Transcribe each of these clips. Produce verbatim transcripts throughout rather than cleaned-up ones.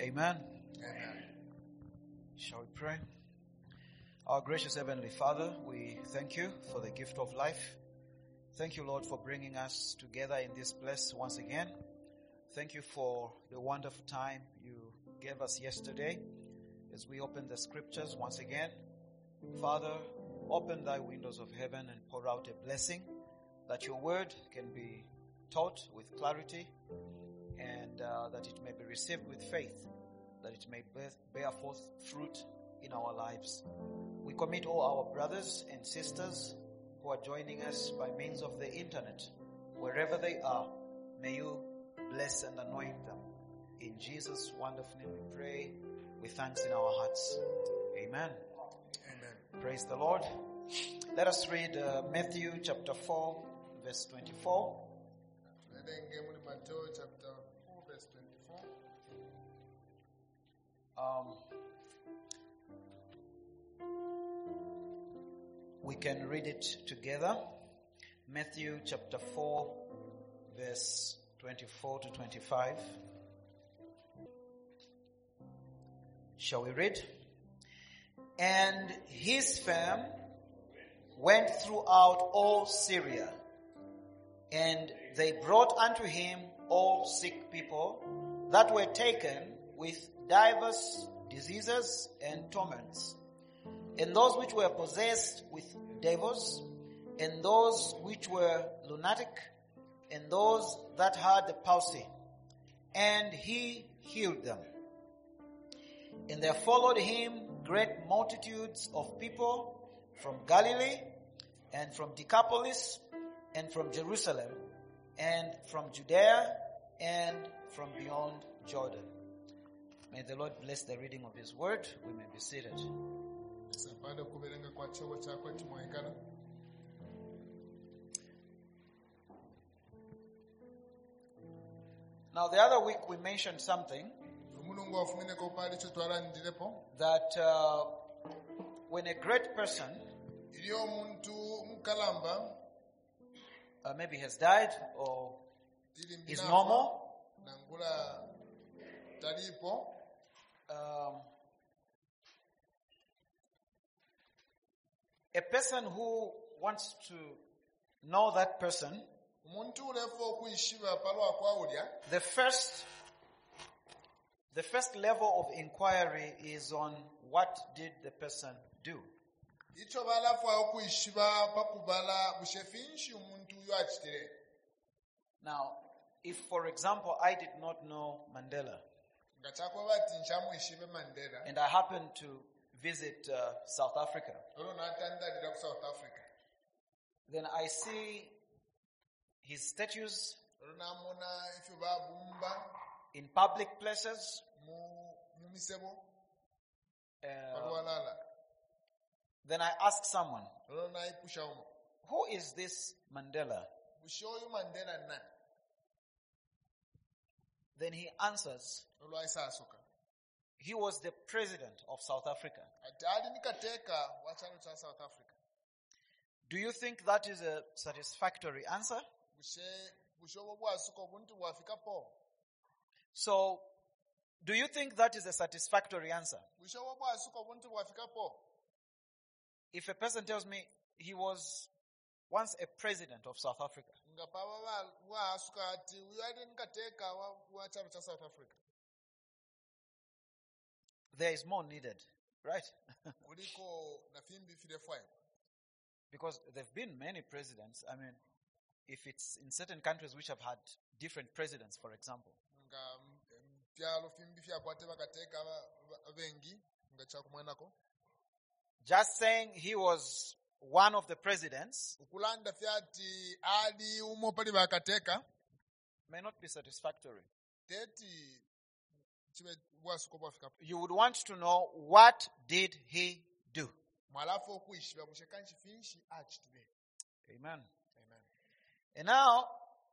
Amen. Amen. Shall we pray? Our gracious Heavenly Father, we thank you for the gift of life. Thank you, Lord, for bringing us together in this place once again. Thank you for the wonderful time you gave us yesterday as we open the scriptures once again. Father, open thy windows of heaven and pour out a blessing that your word can be taught with clarity and uh, that it may be received with faith, that it may bear, bear forth fruit in our lives. We commit all our brothers and sisters who are joining us by means of the internet, wherever they are. May you bless and anoint them. In Jesus' wonderful name we pray with thanks in our hearts. Amen. Amen. Praise the Lord. Let us read uh, Matthew chapter four, verse twenty-four. Matthew chapter four, verse twenty-four. Um, we can read it together. Matthew chapter four, verse twenty-four to twenty-five. Shall we read? And his fame went throughout all Syria, and they brought unto him all sick people that were taken with divers diseases and torments, and those which were possessed with devils, and those which were lunatic, and those that had the palsy, and he healed them. And there followed him great multitudes of people from Galilee, and from Decapolis, and from Jerusalem, and from Judea, and from beyond Jordan. May the Lord bless the reading of his word. We may be seated. Now the other week we mentioned something that uh, when a great person uh, maybe has died or is normal, um, a person who wants to know that person, the first the first level of inquiry is on what did the person do. Now, if for example I did not know Mandela and I happened to visit uh, South Africa, then I see his statues in public places. Uh, then I ask someone, who is this Mandela? Then he answers, he was the president of South Africa. Do you think that is a satisfactory answer? So, do you think that is a satisfactory answer? If a person tells me he was once a president of South Africa, there is more needed, right? Because there have been many presidents. I mean, if it's in certain countries which have had different presidents, for example. Just saying he was one of the presidents may not be satisfactory. You would want to know, what did he do? Amen. And now,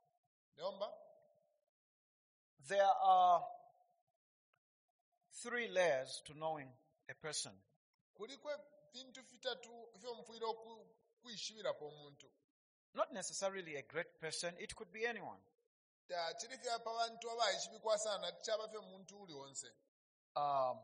there are three layers to knowing a person. Not necessarily a great person, it could be anyone. um,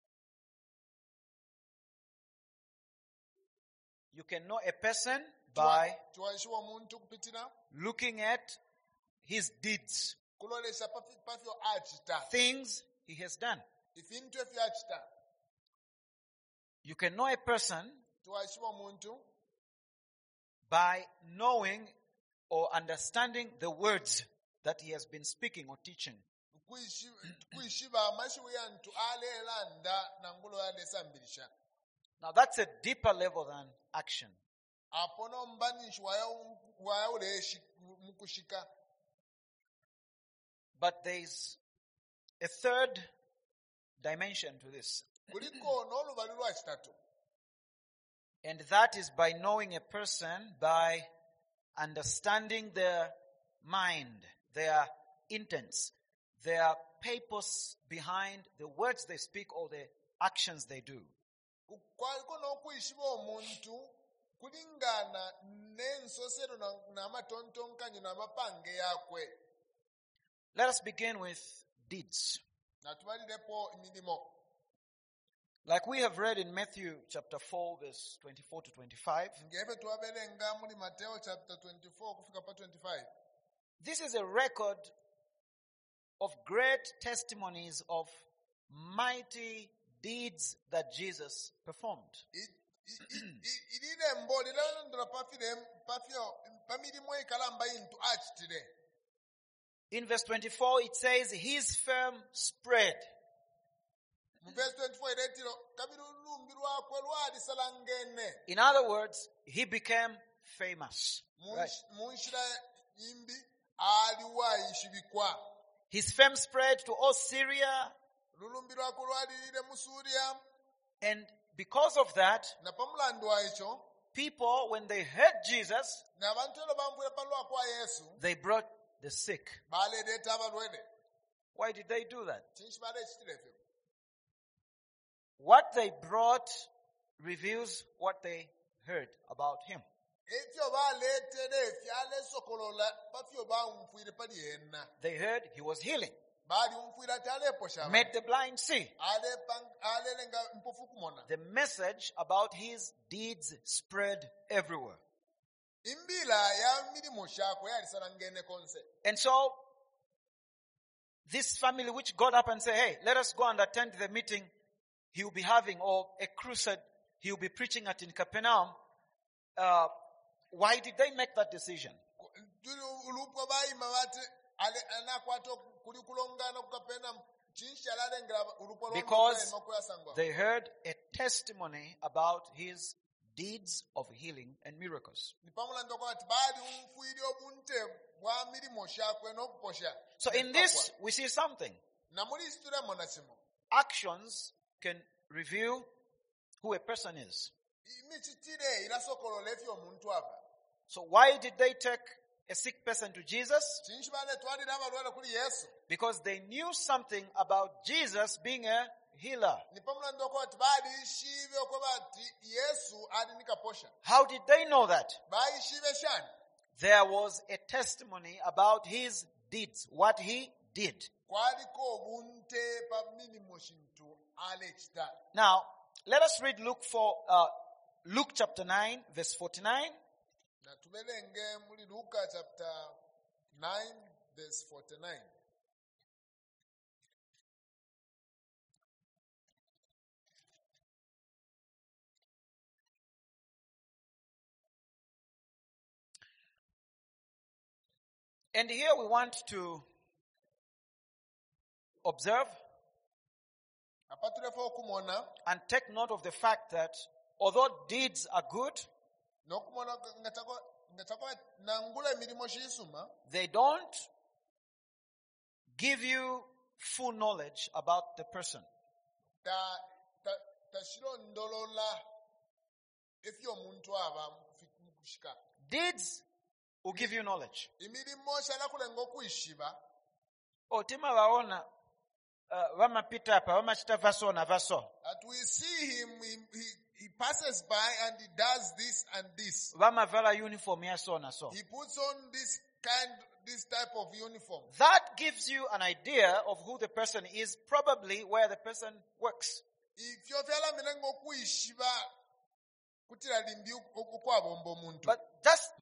you can know a person by tiwayishiwa omuntu kupitira looking at his deeds, kulolesha pafi- pafyo achita things he has done. ifintu efyachita. You can know a person tiwayishiwa omuntu by knowing or understanding the words that he has been speaking or teaching. kwishi- kwishiba amashiwe yantu alelanda nangulo yalesambirisha Now that's a deeper level than action. apo nombanishi wayauleshi mukushika. But there's a third dimension to this. kuliko n'olubali lwakitatu, And that is by knowing a person by understanding their mind, their intents, their purpose behind the words they speak or the actions they do. kwaliko n'okuyishiba omuntu kulingana n'ensosero na- n'amatontonkanyo n'amapange yakwe. Let us begin with deeds. natubalirepo emirimu Like we have read in Matthew chapter four, verse twenty-four to twenty-five. ngebe twaberenga muri Mateo chapter twenty-four kufika pa twenty-five. This is a record of great testimonies of mighty deeds that Jesus performed. I- i- i- i- ilirembo lilalondera pafire- pafyo pamirimu ekalamba intu achitire. In verse twenty-four, it says, his fame spread. Mu verse twenty-four iretiro kabiri olulumbi lwakwe lwalisala ngene. In other words, he became famous. Mu Right. nsh- mu nshira yimbi aliwayishibikwa. His fame spread to all Syria, Lulumbi lwakwe lwalirire mu Suriya, and because of that, na pamulandu waikyo people, when they heard Jesus, n'abantu ero bamvula palwa kwa Yesu they brought the sick. baleeta abalwere. Why did they do that? Kinshi baleekitira efyo. What they brought reveals what they heard about him. Ekyo baleetera ebyalesokolola pafyo bamufwire pali yenna. They heard he was healing, Baali mufwire ati aleeposha abantu. made the blind see. Aleepa- aleerenga mpofu kumona. The message about his deeds spread everywhere. Imbila ya mirimo shakwe yalisala ngene konse. And so, this family which got up and said, hey, let us go and attend the meeting he will be having, or a crusade he will be preaching at in Capernaum, uh, why did they make that decision? Tuli ulupwa bayima bati ale- anakwata kuli kulongana ku Kapernaum. Kinshi alalengera ulupwa lwa Because Mukama kuyasangwa. they heard a testimony about his deeds of healing and miracles. Nipamulanda kwa ati baali umfwire obunte bwa mirimo shakwe n'okuposha. So in this, we see something. Na muri isituremo na kimo. Actions can reveal who a person is. Imichitire irasokolola efyo omuntu aba. So why did they take a sick person to Jesus? Kinshi baletwalira abalwere kuli Yesu. Because they knew something about Jesus being a healer. Nipamulanda kwa ati baali ishibe okwe bati Yesu ali nikaposha. How did they know that? Bayishibe shani. There was a testimony about his deeds, what he did. Kwaliko obunte pa mirimo shintu alekita. Now, let us read Luke for uh, Luke chapter nine, verse forty-nine. Na tubelenge muri Luka chapter nine verse forty-nine. And here we want to observe Apatulefa okumona and take note of the fact that although deeds are good, n'okumona nga tako- nga tako- nangula emirimo shiisuma they don't give you full knowledge about the person. ta- ta- tashirondolola efyo omuntu aba mukufi- mukushika. Deeds will give you knowledge. Emirimo shalakulenga okuyishiba Oh, tima waona uh, vamapita apa vamachita vaso na vaso. that we see him he, he, he passes by and he does this and this. Vamavala uniform ya so na so. He puts on this kind this type of uniform. That gives you an idea of who the person is, probably where the person works. Ifyo vyalamira ng'okuyishiba kutira limbi okwabomba omuntu. But just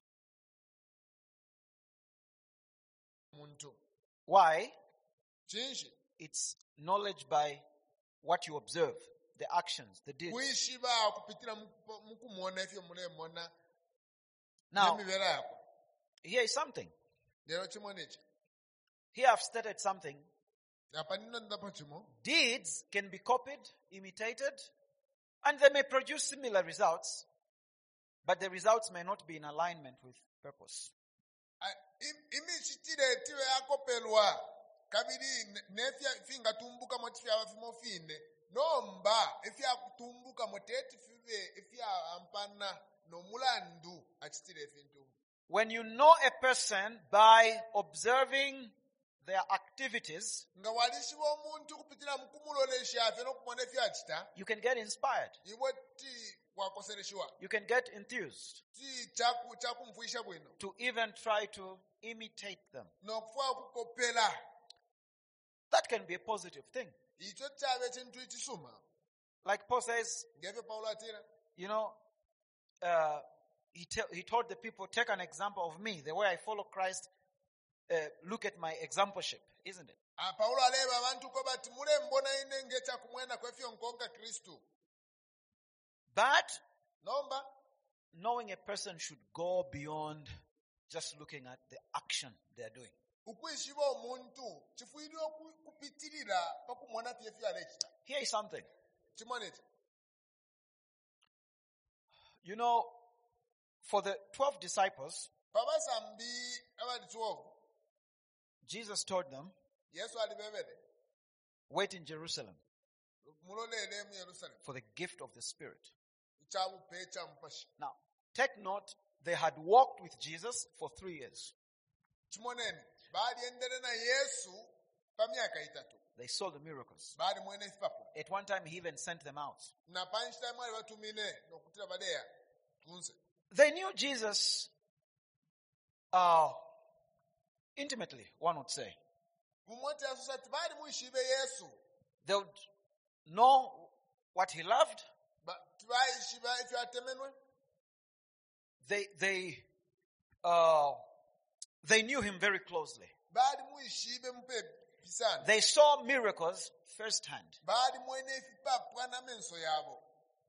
Muntu. why? Chinshi. It's knowledge by what you observe, the actions, the deeds. Kuyishiba kupitira mukumona ifyo mulemona. Now, N'emibeera yako. here is something. Lero kimone ki. Here I've stated something. Apa nino ndapo kimo. Deeds can be copied, imitated, and they may produce similar results, but the results may not be in alignment with purpose. Imichitire tiwe yakopelwa kabiri nefya finga tumbuka motifya abafimo fine nomba efya kutumbuka moteti five efya ampana no mulandu achitire fintu. When you know a person by observing their activities, Nga walishi omuntu kupitira mukumulolesha afe no kumona efya achita you can get inspired. iwe ti wakosereshwa You can get enthused ti chaku chakumvuisha bwino to even try to imitate them. nokufa kukopela That can be a positive thing. icho chabe ekintu ekisuma Like Paul says, ngevyo Paulo atira you know, uh, he, te- he told the people, take an example of me, the way I follow Christ, uh, look at my exampleship, isn't it? Ah, Paulo aleba abantu ko bati mule mbona ine ngecha kumwena kwefyo nkonga Kristu But nomba knowing a person should go beyond just looking at the action they're doing. ukwishiba omuntu kifuirwe kupitirira pakumwona fyefyo alekita Here is something. kimonete You know, for the twelve disciples, pabasambi abali twelve Jesus told them, Yesu alibebele wait in Jerusalem mulolele mu Yerusalemu for the gift of the Spirit. kyabupe kyamupashi Now, take note, they had walked with Jesus for three years. kimonene bali endere na Yesu pamyaka itatu They saw the miracles. bali mwene ipapo At one time, he even sent them out. na panchita mwali batumine nokutira badeya tunze They knew Jesus uh, intimately, one would say. kumwete asusa ati bali muishibe Yesu They would know what he loved. Ba- tibayishiba efyo atemenwe They, they, uh, they knew him very closely. bali muishibe mupe pisana They saw miracles firsthand. bali mwene ifipapwa na menso yabo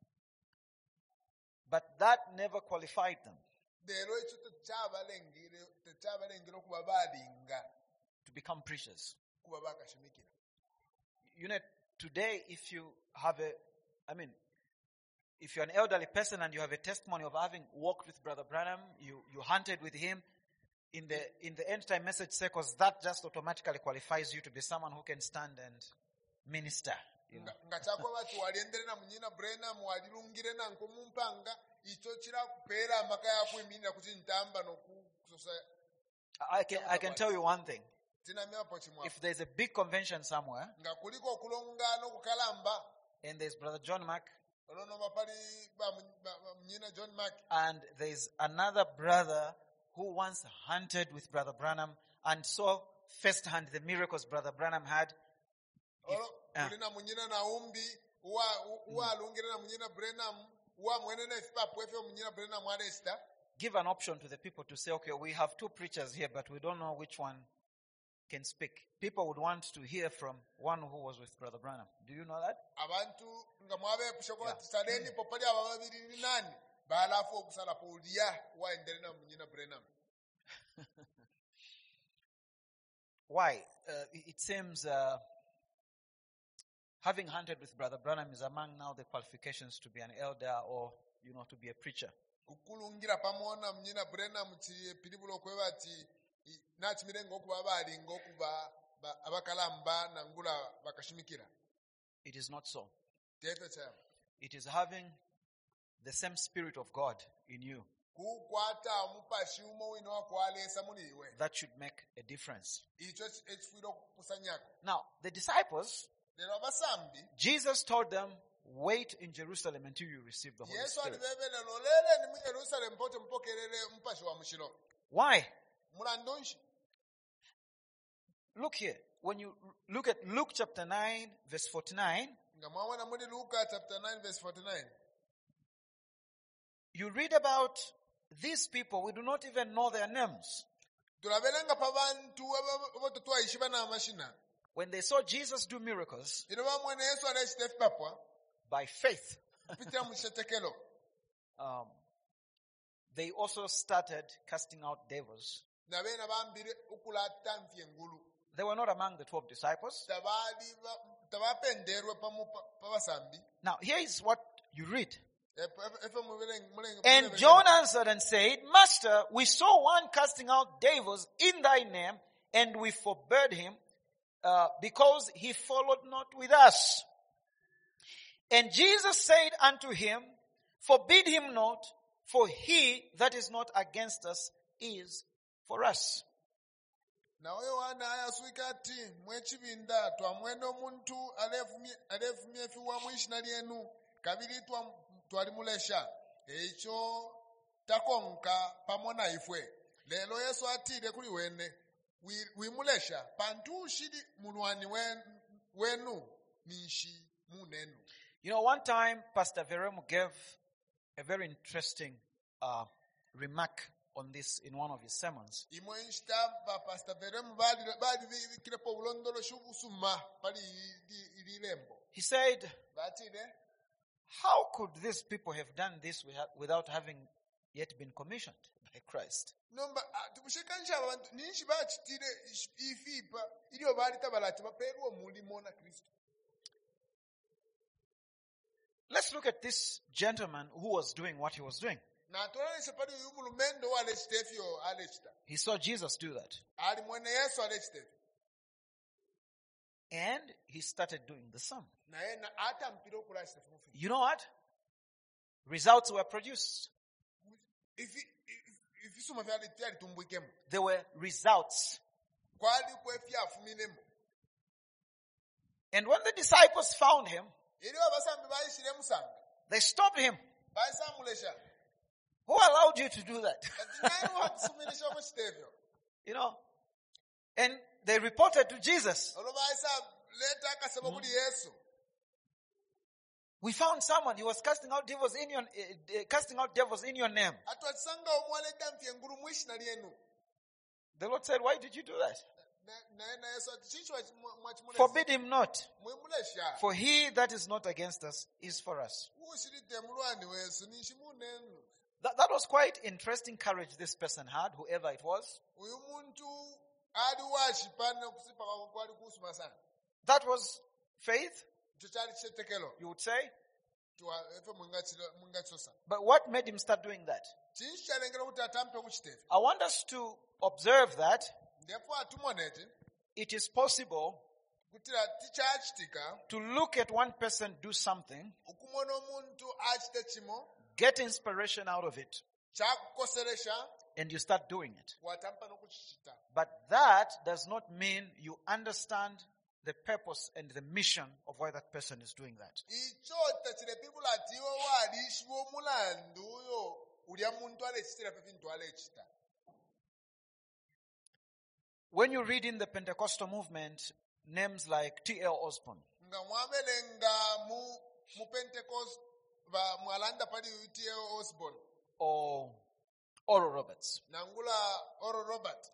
But that never qualified them lero ekyo tekyabalengere tekyabalengera okuba balinga to become preachers. kuba bakashimikira You know, today, if you have a, I mean, if you're an elderly person and you have a testimony of having walked with Brother Branham, you, you hunted with him, in the, in the end time message circles, that just automatically qualifies you to be someone who can stand and minister. You know. nga nga kyakuba bati waliendere na munyina Branham walilungire na nkomumpanga icho kirakupeera amaka yakwimirira kuchintamba nokusosa I can, I can tell you one thing. tinamyapo kimwa If there's a big convention somewhere, nga kuliko okulongana okukalamba and there's Brother John Mack, olwono bapali ba ba- ba munyina John Mark and there's another brother who once hunted with Brother Branham and saw firsthand the miracles Brother Branham had, olo ah. kulina munyina naumbi uwa uwa alungire na munyina Branham uwa mwene na ifipapo efyo munyina Branham alesta give an option to the people to say, okay, we have two preachers here, but we don't know which one can speak. People would want to hear from one who was with Brother Branham. Do you know that? abantu nga mwabepusha kuba Yeah. tisaleni popali aba babiri ni nani balafu okusala polia waendere na munyina Branham Why? Uh, it it seems uh, having hunted with Brother Branham is among now the qualifications to be an elder or, you know, to be a preacher. kukulungira pamona munyina Branham kiri pilibula okweba ati i- nakimirenga okuba balinga okuba ba- abakalamba nangula bakashimikira It is not so. tefyo kya It is having the same Spirit of God in you kukwata omupashi umo wino wakwalesa muli iwe that should make a difference. icho ekifuire okukusanyako Now, the disciples, lero abasambi Jesus told them, wait in Jerusalem until you receive the Holy yesu Spirit. alibebele lolele ni mu Yerusalemu pote mupokerere omupashi wa mushiro Why? mulando nshi Look here. When you look at Luke chapter nine, verse forty-nine, nga mwaona muri Luka chapter nine verse forty-nine, you read about these people. We do not even know their names. tulabelenga pa bantu abo tutwayishiba n'amashina When they saw Jesus do miracles ino bamwene Yesu alekita efipapwa by faith, kupitira mu kisetekelo, um, they also started casting out devils. nabeena bambire okulaata nfi engulu, They were not among the twelve disciples. tabaali ba- tabapenderwa pamu pa- pabasambi. Now, here is what you read. Efe- efe mubere- mulenge- And mulenge- John answered and said, Master, we saw one casting out devils in thy name, and we forbade him, uh, because he followed not with us. And Jesus said unto him, Forbid him not, for he that is not against us is for us. nawe yohana ayaswika ati mwekibinda twamwena omuntu alefumye alefumye efiwa mwishina lyenu kabiri twa- twalimulesha ekyo takonka pamwe na ifwe lelo Yesu atire kuli wene wi- wimulesha pantu shili mulwani wen- wenu nishi munenu. You know, one time Pastor Veremu gave a very interesting uh, remark on this in one of his sermons. imwe nshita ba Pastor Veremu bali bali bikirepo bulondolo shubusuma pali ili lembo He said, batire how could these people have done this without- without having yet been commissioned by Christ? nomba tumushikanisha abantu ninshi bachitire ifipa iliyo bali tabalati baperwa omulimo na Kristo. Let's look at this gentleman who was doing what he was doing. na tolesha pali uyu mulumendo alechita efyo alechita He saw Jesus do that. ali mwene Yesu alechita efyo And he started doing the same. naye na ata mpira okulachita efyo mufi You know what? Results were produced. ifi ifi- ifisuma vyali tyali tumbwikemo There were results. kwali kwefya afumilemo. And when the disciples found him, iliyo abasambi bayishire musanga they stopped him. bayisamulesha Who allowed you to do that? kati naye wakusumilisha omuchita efyo You know? And they reported to Jesus. olwo bayisa leta akasebo kuli Yesu. We found someone, he was casting out devils in your, uh, uh, casting out devils in your name. atwakisanga omwaleta mfi engulu mwishina lyenu. The Lord said, why did you do that? Na- naye na Yesu ati chichi mwachimulesha Forbid him not. mwimulesha For he that is not against us is for us. ushirite mulwani wesu nishi munenu. That, that was quite interesting courage this person had, whoever it was. uyu muntu ali washipana kusipaka kwali kusuma sana. That was faith, icho chali chisetekelo you would say. Tuwa- efe mwingachira- mwingachisosa But what made him start doing that? chinshi chalengera kuti atampe kuchitefe I want us to observe that ndipo atumoneti it is possible kutira tichachitika to look at one person do something, ukumona omuntu achite chimo get inspiration out of it, chakukoseresha and you start doing it. watampa nokuchichita. But that does not mean you understand the purpose and the mission of why that person is doing that. icho tachirepikula ati iwe walishiwa omulandu uyo ulya muntu alechitira pe bintu alechita. When you read in the Pentecostal movement names like T L Osborne, nga mwabelenga mu mu Pentecost ba mwalanda pali T L Osborne or Oral Roberts, nangula Oral Robert,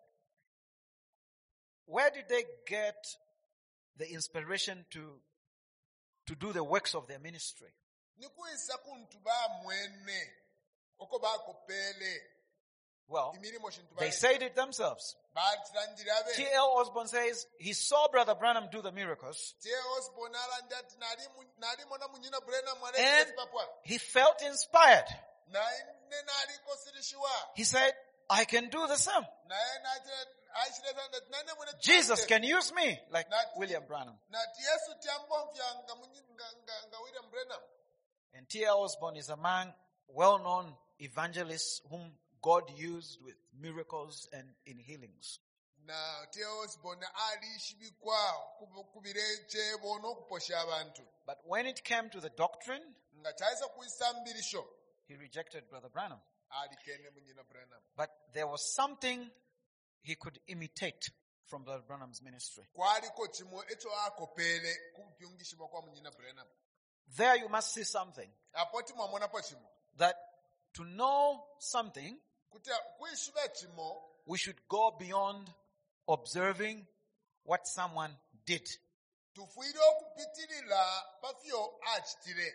where did they get the inspiration to, to do the works of their ministry? nikuisa kuntu ba mwene oko bakopele Well, imirimo shintu they ba said it themselves. batirandira T be. L Osborne says he saw Brother Branham do the miracles T L Osborne alanda ati nali mu- nali mona munyina Brenham and alekesi papwa he felt inspired. naye ne nali kosirishiwa He said, I can do the same. naye natira aishireta ndati nane mwene Jesus can use me like That- William Branham. nati Yesu tyambomfya nga munyi- nga- nga- nga William Brenham. And T L Osborne is among well-known evangelists whom God used with miracles and in healings. na T L Osborne alishibikwa kubu- kubire chebo n'okuposha abantu But when it came to the doctrine, nga chaisa kuisambirisho he rejected Brother Branham. alikene munyina Brenham. But there was something he could imitate from Brother Branham's ministry. kwaliko chimwe echo akopere kupyungishibwa kwa munyina Branham. There you must see something. Apo timwamonapo chimo That to know something, kuti kuishiba chimo we should go beyond observing what someone did. tufuire okupitirira pafyo achitire.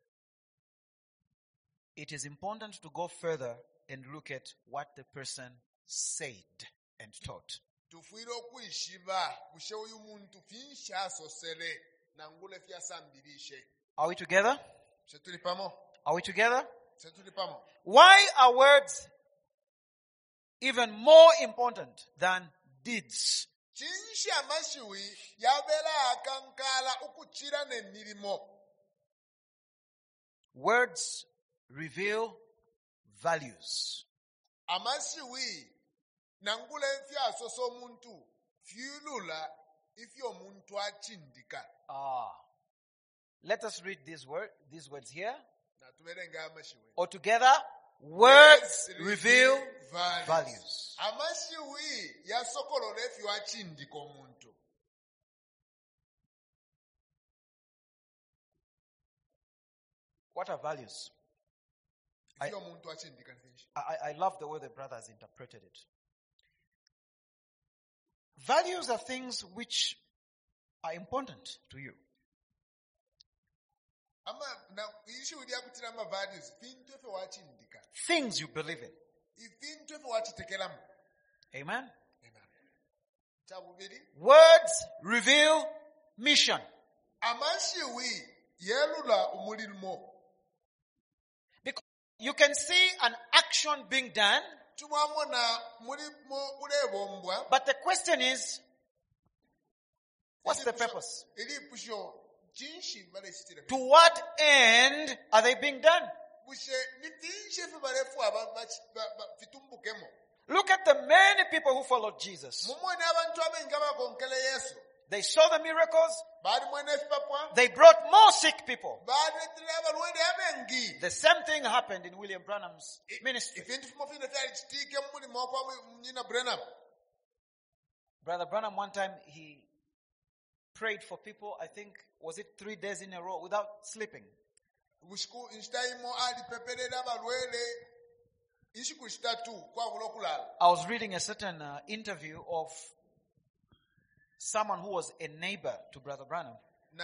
It is important to go further and look at what the person said and taught. tufuire okuishiba kushe uyu muntu finsha asosere nangule fyasambirishe. Are we together? Setuli pamo Are we together? setuli pamo Why are words even more important than deeds? chinshi amashiwi yabera akankala ukuchira nemirimo. Words reveal values. Amashiwi nangule fyasoso omuntu fyulula ifyo omuntu achindika. Ah. Let us read these word, these words here. Natuberenga amashiwi. Altogether, words reveal values. Amashiwi yasokolole fyo achindika omuntu. What are values? I, Ifyo omuntu achindika nfinshi. I, I love the way the brother has interpreted it. Values are things which are important to you. Ama na ishiwi lyakutira ama values fintu efyo wachindika. Things you believe in. Ifintu efyo wachitekelamu. Amen? Amen. Chabubiri. Words reveal mission. Amashiwi yelula umulimo. Because you can see an action being done, Tumwamona mulimo ulebombwa. but the question is, what's the purpose? Ili pusho chinshi bale chitira. To what end are they being done? Bushe ni finshi efyo balefu aba fitumbukemo. Look at the many people who followed Jesus. Mumone abantu abengi abakonkele Yesu. They saw the miracles. Bali mwene fipapwa. They brought more sick people. Bali tira abalwede abengi. The same thing happened in William Branham's ministry. Ifintu fimofine fyali chitike mulimo kwa munyina Branham. Brother Branham, one time he prayed for people, I think, was it three days in a row without sleeping? Bushiku instaimo ali peperera abalwede. Ishiku shitatu kwa bulokulala. I was reading a certain uh, interview of someone who was a neighbor to Brother Branham.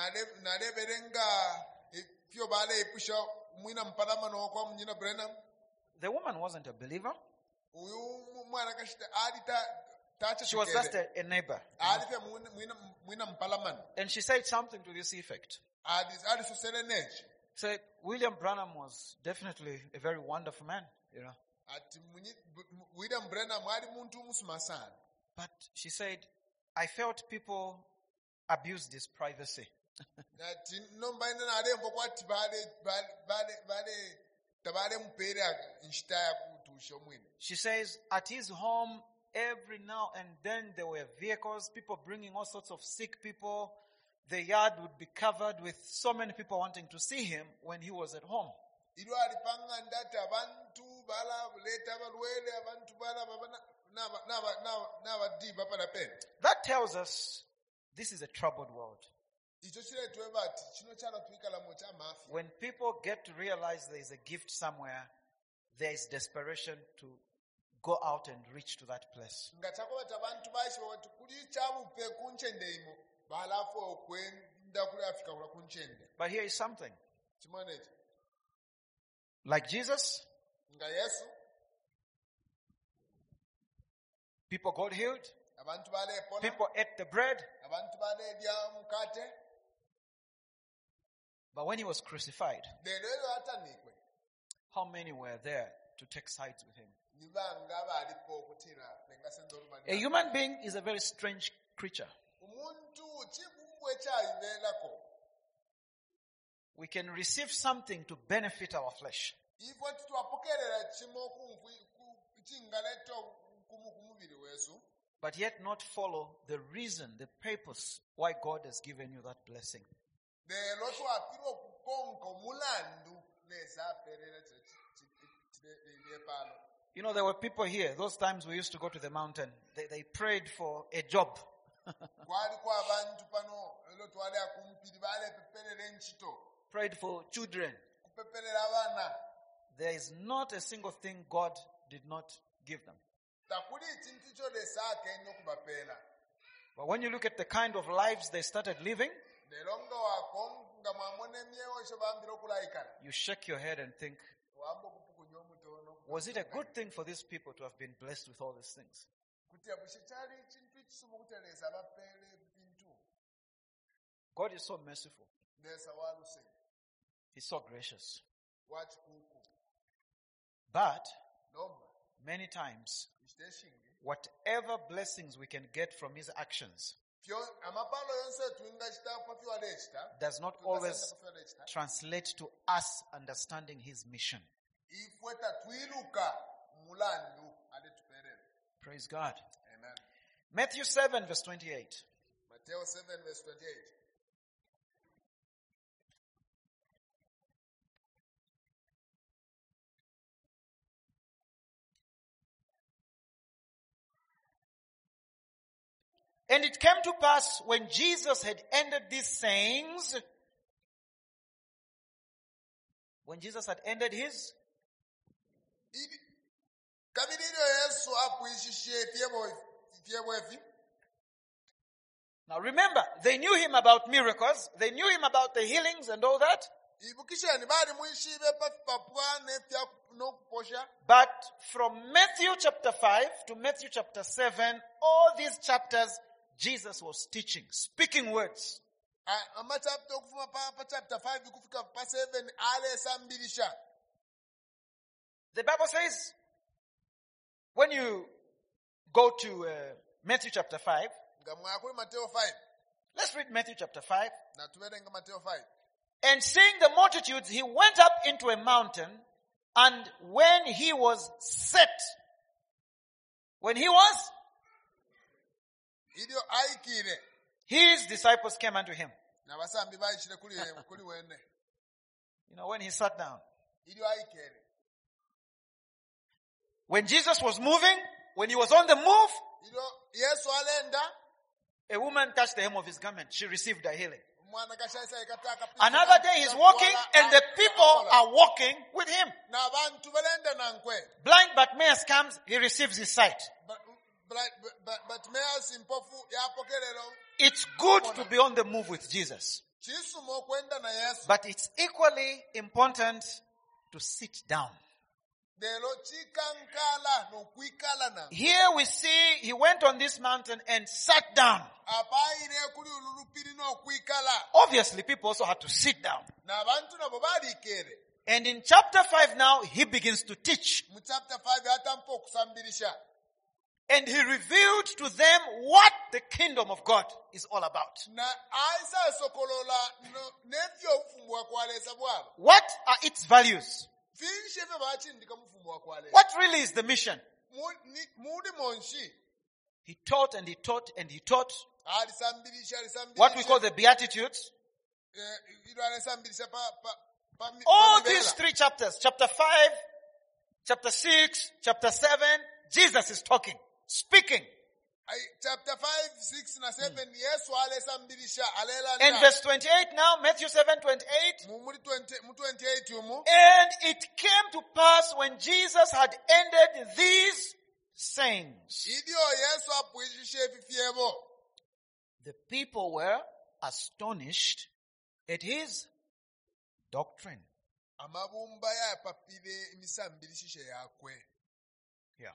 Naleberenga fyo bale ipusha mwina mpalama no kwa munyina Branham. The woman wasn't a believer. Uyu mwana kashita ali ta tacha. She was just a, a neighbor. Ali fe mwina mwina mpalaman. And she said something to this effect. Ali ali susele nechi. Said William Branham was definitely a very wonderful man, you know. Ati William Branham ali muntu musumasa. But she said, I felt people abused his privacy. Ati nomba ina nalembo kwati bale bale bale bale tabale mpere inshitaya kutusha mwini. She says, at his home, every now and then there were vehicles, people bringing all sorts of sick people. The yard would be covered with so many people wanting to see him when he was at home. Ilu alipanga ndata abantu bala leta balwele abantu bala babana naba naba naba naba diba pala pen. That tells us this is a troubled world. Icho chile tuwebati chino chalo tuikala mocha mafi. When people get to realize there is a gift somewhere, there is desperation to go out and reach to that place. Ngachako batabantu bashi watu kuli chabu pe kunchende imo balafu okwenda kuli Afrika kula kunchende. But here is something. Chimonechi. Like Jesus, nga Yesu, people got healed. abantu bale pona. People ate the bread. Abantu bale bya mukate. But when he was crucified, Lelo atanikwe. how many were there to take sides with him? Nibanga balipo kutira lenga sendo A human being is a very strange creature. Umuntu chibumbwe chaibelako. We can receive something to benefit our flesh. Ifo tuwapokelera chimo kumvu chingaleto kumu kumubiri wesu. But yet not follow the reason, the purpose why God has given you that blessing. De loto apiro kukonko mulandu nesa perera chile palo. You know, there were people here. Those times we used to go to the mountain. They, they prayed for a job. kwaliko abantu pano elo twali akumpiri balepeperera enchito Prayed for children. kupeperera abana. There is not a single thing God did not give them. Takuli chintu kyolesa akenya okubapeera. But when you look at the kind of lives they started living, Leero nga wako nga mwamona emyewo ekyo bambira okulayikana. you shake your head and think, Wamba okupukunya omutono. was it a good thing for these people to have been blessed with all these things? Kutya bwe kyali ekintu ekisuma okutereeza bapeera ebintu. God is so merciful. Ndeesa waaluse. He's so gracious. Wakikuuku. But Nomba. many times, Ekiteeshinge. whatever blessings we can get from his actions Fyo amapaalo yonse tuyinga kitapa fiwala ekita. does not always translate to us understanding his mission. Ifwe tatwiruka mulandu ate tupeerere. Praise God. Amen. Matthew seven verse twenty-eight. Mateo seven verse twenty-eight. And it came to pass when Jesus had ended these sayings, when Jesus had ended his, Ibi- kabiriro Yesu apwishishe fyebwefi. now remember, they knew him about miracles, they knew him about the healings and all that, Ibukisheni bali mwishibe papwa nefya nokuposha. but from Matthew chapter five to Matthew chapter seven, all these chapters, Jesus was teaching, speaking words. Amachapter okufuma pa pa chapter five kufika pa seven alesa mbirisha. The Bible says, when you go to uh, Matthew chapter five, Nga mwakuli Mateo five. let's read Matthew chapter five. Na tuberenga Mateo five. And seeing the multitudes, he went up into a mountain, and when he was set, when he was, Idio aikire. his disciples came unto him. Na basambi bayishire kuli kuli wene. You know, when he sat down. Idio aikire. When Jesus was moving, when he was on the move, Idio Yesu alenda. a woman touched the hem of his garment. She received a healing. Mwana kashaisa ikataka. Another day he's walking, and the people are walking with him. Na bantu balenda nankwe. Blind Bartimaeus comes, he receives his sight. But but but but meas impofu yapokelero. It's good to be on the move with Jesus, Chisumo kwenda na Yesu. but it's equally important to sit down. Delo chikankala no kwikala na. Here we see he went on this mountain and sat down. Abaire kuli ululupiri no kwikala. Obviously, people also had to sit down. Na bantu nabo balikere. And in chapter five now, he begins to teach. Mu chapter five atampo kusambirisha. And he revealed to them what the kingdom of God is all about. Na aisa sokolola no nefyo mfumbwa kwalesa bwabo. What are its values? Finshe fe bachindika mfumbwa kwalesa. What really is the mission? Mudi monshi. He taught and he taught and he taught Alisambirisha alisambirisha. what we call the Beatitudes. Eh, ilo alisambirisha pa pa pa. All pa these three chapters, chapter five, chapter six, chapter seven, Jesus is talking, speaking. Ay, chapter five, six na seven Yesu alisambirisha alela. And verse twenty-eight now, Matthew seven twenty-eight. Mu muri twenty mu twenty-eight yumu. And it came to pass when Jesus had ended these sayings, Idio Yesu apwishishe fifiebo. the people were astonished at his doctrine. Amabumba ya papire imisambirishishe yakwe. Yeah.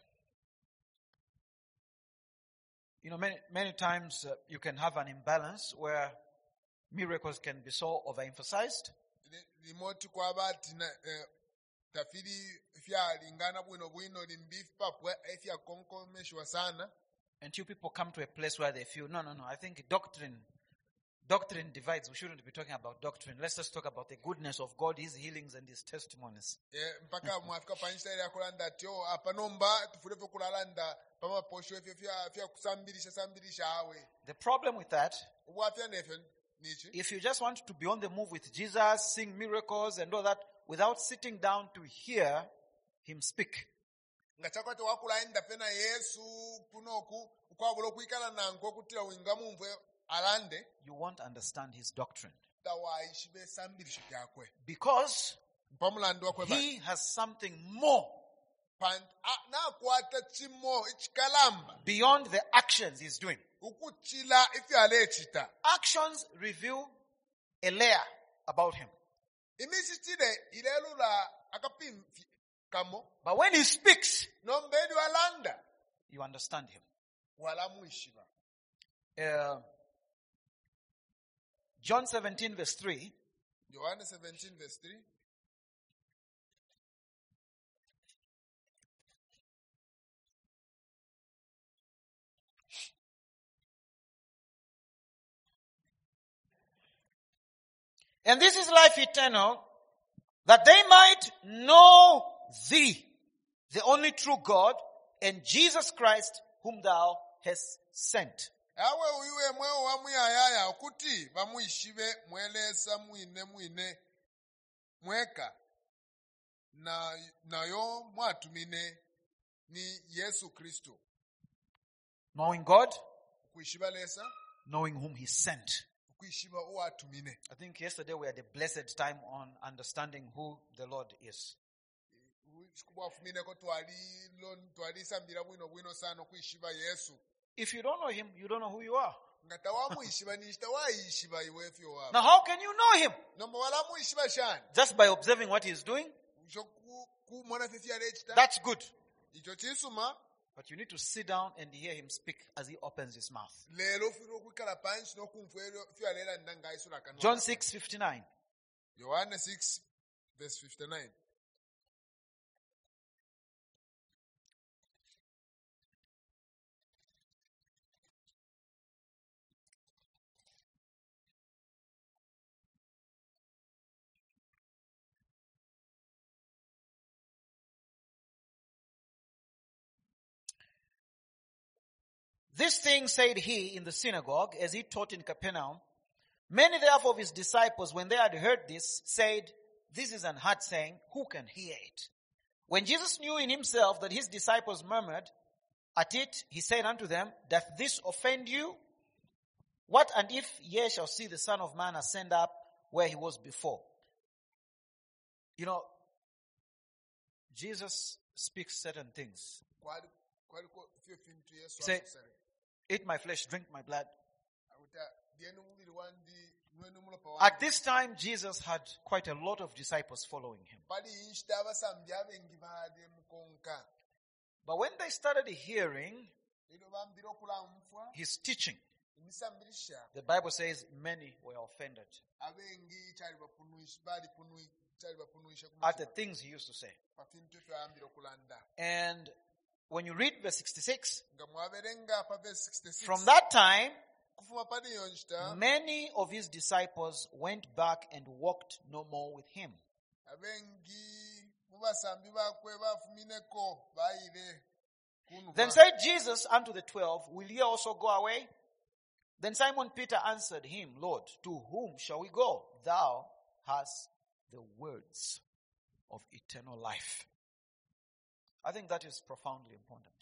You know, many, many times uh, you can have an imbalance where miracles can be so overemphasized. Limoti kwa bati na eh, tafiri fya lingana bwino bwino limbifu papwe efya konkomeshwa sana. Until people come to a place where they feel, no, no, no, I think doctrine, doctrine divides. We shouldn't be talking about doctrine. Let's just talk about the goodness of God, his healings and his testimonies. Eh, mpaka mwafika panchita ya kulanda tyo apanomba tufulevo kulalanda pama posho efya fya fya kusambirisha sambirisha awe. The problem with that, Ubwafya nefyo nichi. if you just want to be on the move with Jesus, sing miracles and all that, without sitting down to hear him speak, nga chakwate wakulaenda pena yesu kunoku ukwabula okuikala nanko okutira winga mumve alande you won't understand his doctrine. tawaishibe esambiriso lyakwe Because mpamulandu wakwe he has something more nakwata chimo echikalamba beyond the actions he's doing. ukuchila ifyala echita Actions reveal a layer about him. imisitile ilelula akapimfi kamo But when he speaks, nombedi walanda you understand him. walamuishiba. Uh, John seventeen verse three. Yohana seventeen verse three. And this is life eternal, that they might know thee, the only true God, and Jesus Christ, whom thou hast sent. Awe uiwe mweo wa muyayaya okuti bamuishibe mwelesa mwine mwine mweka na nayo mwatumine ni Yesu Kristo. Knowing God, Kuishiba lesa, knowing whom he sent. kuishiba uatumine. I think yesterday we had a blessed time on understanding who the Lord is. Shikuba fumine ko twali lon twali sambira bwino bwino sana kuishiba Yesu. If you don't know him, you don't know who you are. Ngata wa muishiba ni shtawa ishiba iwefyo wa. Now how can you know him? Nomba wala muishiba shani. Just by observing what he's doing? Joku ku mwana fefia lechita. That's good. Icho chisuma. But you need to sit down and hear him speak as he opens his mouth. John six fifty-nine. Yohana six verse fifty-nine. This thing said he in the synagogue as he taught in Capernaum. Many therefore of his disciples, when they had heard this, said, this is an hard saying, who can hear it? When Jesus knew in himself that his disciples murmured at it, he said unto them, doth this offend you? What and if ye shall see the Son of Man ascend up where he was before? You know, Jesus speaks certain things. Say, eat my flesh, drink my blood. At this time, Jesus had quite a lot of disciples following him. But when they started hearing his teaching, the Bible says many were offended at the things he used to say. And when you read verse sixty-six, from that time, many of his disciples went back and walked no more with him. Then said Jesus unto the twelve, will ye also go away? Then Simon Peter answered him, Lord, to whom shall we go? Thou hast the words of eternal life. I think that is profoundly important.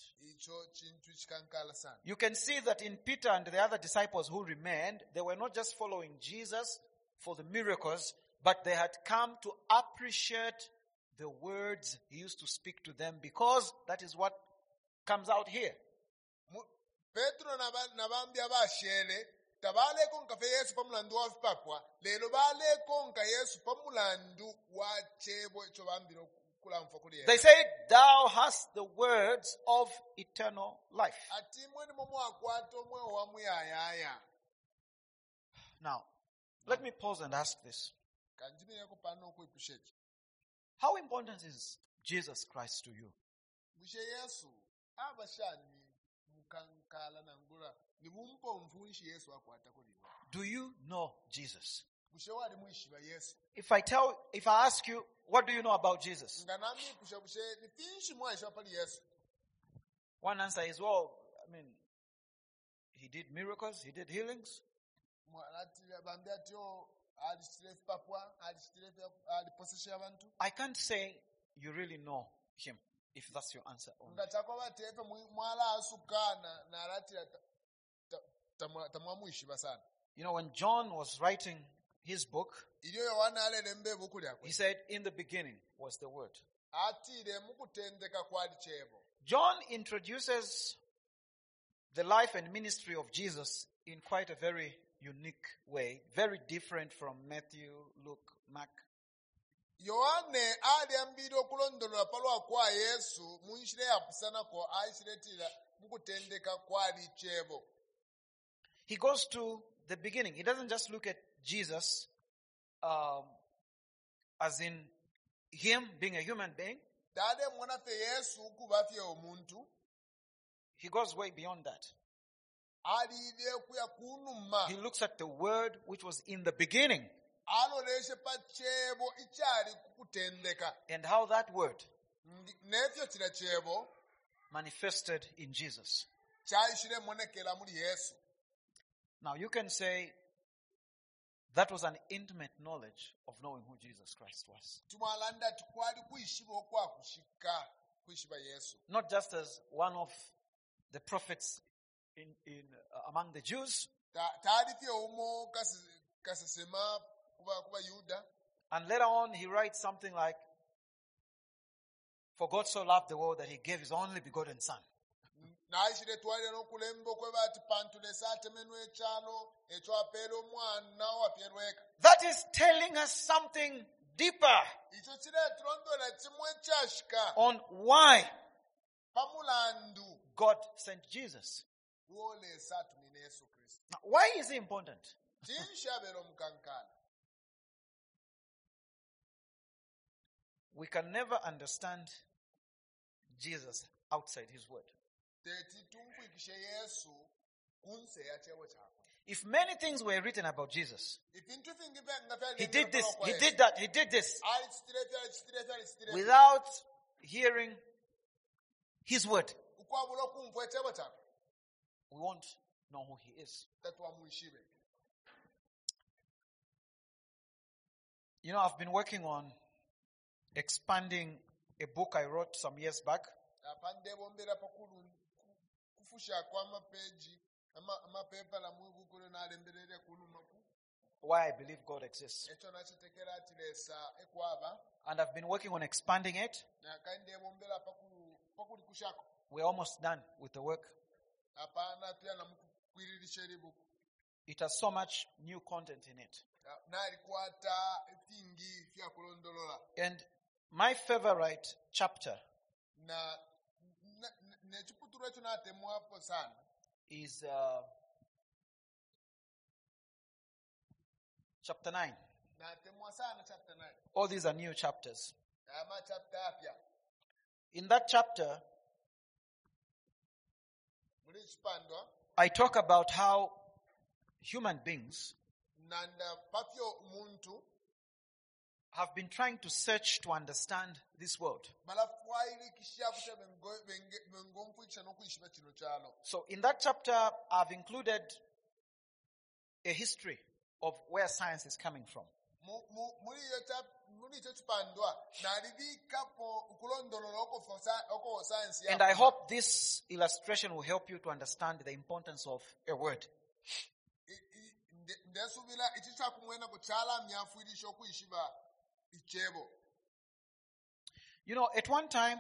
You can see that in Peter and the other disciples who remained, they were not just following Jesus for the miracles, but they had come to appreciate the words he used to speak to them, because that is what comes out here. Petro nabambia bashele tabaleko nkafe Yesu pamulandu wa vipapwa lelo baleko nka Yesu pamulandu wa chebo echo bambiro kula mfo kuli. They said, thou hast the words of eternal life. Ati mweni momo akwato mwe wa muyayaya. Now, let me pause and ask this. Kanjimi yako pano ku ipushechi. How important is Jesus Christ to you? Bushe Yesu abashani mukankala nangura nibumpo mfunshi Yesu akwata kuliwa. Do you know Jesus? Bushe wali muishiba Yesu. If I tell, if I ask you, what do you know about Jesus? Nganami bushe bushe nifinshi mwaisha pali Yesu. One answer is, well, I mean, he did miracles, he did healings. I can't say you really know him. If that's your answer only. nga chakwaba tepe mwala asukana na alatira tamwamwishiba sana. You know, when John was writing his book, Iliyo Yohana alembe buku lyakwe. he said, in the beginning was the Word. Atire mukutendeka kwali chebo. John introduces the life and ministry of Jesus in quite a very unique way, very different from Matthew, Luke, Mark. Yohane aliambira okulondolola palwa kwa Yesu munshire yapusana ko aishiretira mukutendeka kwali chebo. He goes to the beginning. He doesn't just look at Jesus um, as in him being a human being. Dade mwana fe Yesu kuba fye omuntu. He goes way beyond that. Alide kuya kunuma. He looks at the Word which was in the beginning Aloleshe pa chebo ichari kukutendeka. and how that Word Nefyo chira chebo manifested in Jesus. chaishire monekela muri Yesu. Now you can say that was an intimate knowledge of knowing who Jesus Christ was. Tumalanda tukwali kuishiba okwa kushika kuishiba Yesu. Not just as one of the prophets in, in uh, among the Jews, Tali fye umo kasesema kuba kuba Yuda. and later on he writes something like, for God so loved the world that he gave his only begotten Son. Naishire twalire n'okulemba okwebati pantulesa atemenwa ekyalo ekyo apeera omwana wapyerweka. That is telling us something deeper Ekyo kireeturondora kimu ekyashika on why pamulandu God sent Jesus. lwoleesa atumine Yesu Kristo. Now, why is it important? Kinshi abeera omukankana. We can never understand Jesus outside his word. Teti tumkwikishe Yesu kunseya kyebo kyakwe. If many things were written about Jesus, Ebintu bingi nga byali he did this, byandikwa he Yesu. did that, he did this, Ali kitire byali kitire byali kitire. without hearing his word, Ukwabula okumva ekyebo kyakwe. we won't know who he is. Tatwamwishibe. You know, I've been working on expanding a book I wrote some years back. Apande bombera pakulu kufusha kwa mapeji ama amapepa la Mungu kulo nalemberere kunumaku. Why I believe God exists. Ekyo nakitekera atilesa ekwaba And I've been working on expanding it. na kande bombera pakulu pakuli kushako. We're almost done with the work. Apana pia na mukwiririsha libuku. It has so much new content in it. Na alikwata fingi fya kulondolola. And my favorite chapter Na ne chiputuro ekyo natemwa hapo sana. is uh, chapter nine. Natemwa sana chapter nine. All these are new chapters. Ama chapter apya. In that chapter, Muri chipandwa I talk about how human beings nanda papyo umuntu have been trying to search to understand this world. So in that chapter, I've included a history of where science is coming from. And I hope this illustration will help you to understand the importance of a word. You know, at one time,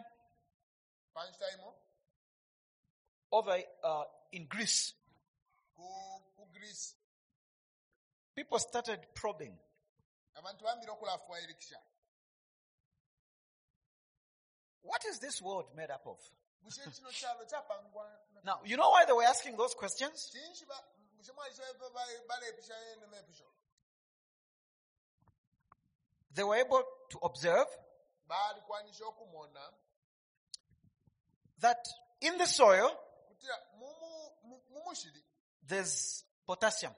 over uh, in Greece, people started probing. What is this world made up of? Now, you know why they were asking those questions? They were able to observe that in the soil, there's potassium.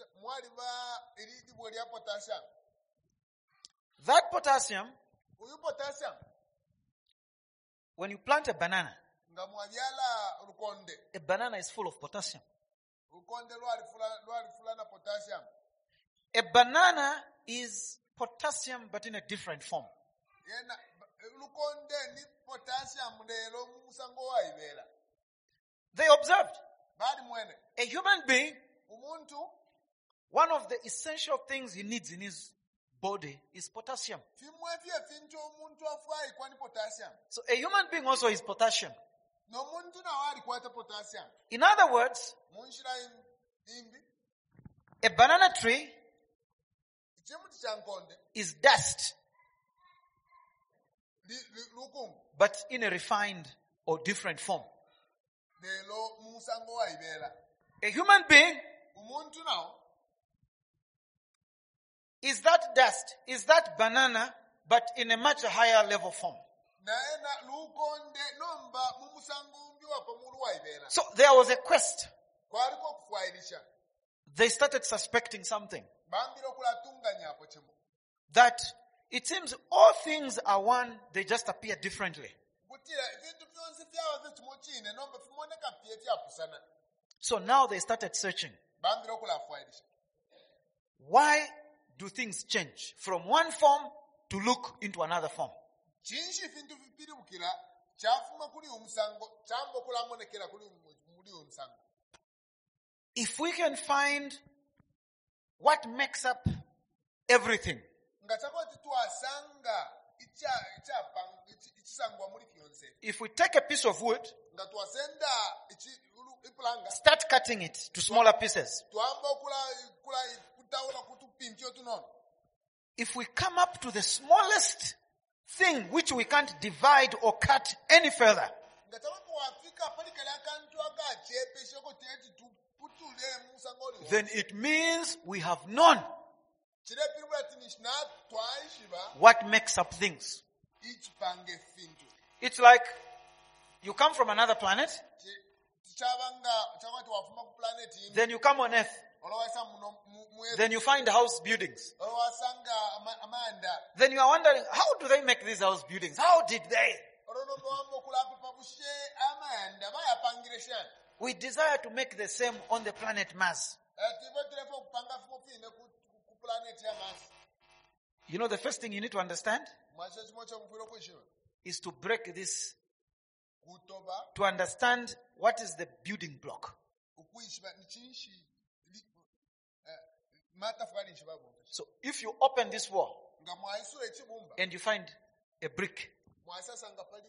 That potassium, when you plant a banana, a banana is full of potassium. A banana is potassium but in a different form. lukonde ni potassium lero musango wa ibera. They observed Bali mwene. a human being, Umuntu one of the essential things he needs in his body is potassium. fimwe fye fintu omuntu afwai kwani potassium. So a human being also is potassium. No muntu na wali kwata potassium. In other words, Munshira imbi. a banana tree Chimuti chankonde. is dust, Lukungu. but in a refined or different form. Lero musango wa ibera. A human being Umuntu now. is that dust, is that banana, but in a much higher level form. Naena lukonde nomba mumusango mbi wa pamuru wa ibera. So there was a quest. Kwaliko kufwailisha. They started suspecting something. Bambiro kulatunganya hapo chimu. That it seems all things are one, they just appear differently. Kutira vintu vyonse vyawa vichimochine nomba vimoneka pye vyapusana. So now they started searching. Bambiro kulafwailisha. Why do things change from one form to look into another form? Chinshi vintu vipiri bukira chafuma kuli umusango chambo kulamonekera kuli muri umusango. If we can find what makes up everything, Ngachakoti tuasanga icha icha pang ichisangwa muri fyonse. if we take a piece of wood, Ngatuasenda ichi ipulanga start cutting it to smaller pieces, tuambo kula kula kutaula kutupintio tunono. if we come up to the smallest thing which we can't divide or cut any further, Ngachakoti wafika palikala kantu aga chepe shoko teti tuputule musango li. then it means we have known Chile piribula tinishna twaishiba what makes up things. ichipange fintu. It's like you come from another planet, Tichabanga chakati wafuma ku planet indi. then you come on Earth, Olowasa muno muezu. then you find house buildings. Olowasanga ama- amanda. Then you are wondering, how do they make these house buildings? How did they? Olonombo wambo kulapi pabushe amanda bayapangire shani. We desire to make the same on the planet Mars. Tibo tirepo kupanga fufine ku ku planet ya Mars. You know, the first thing you need to understand Mwashe chimocho mkwiro kuishiba. is to break this, Kutoba to understand what is the building block. ukuishiba ni chinshi. li- eh, Matafali nshibabu. So if you open this wall Nga mwaisure chibumba. and you find a brick, Mwasasanga pali.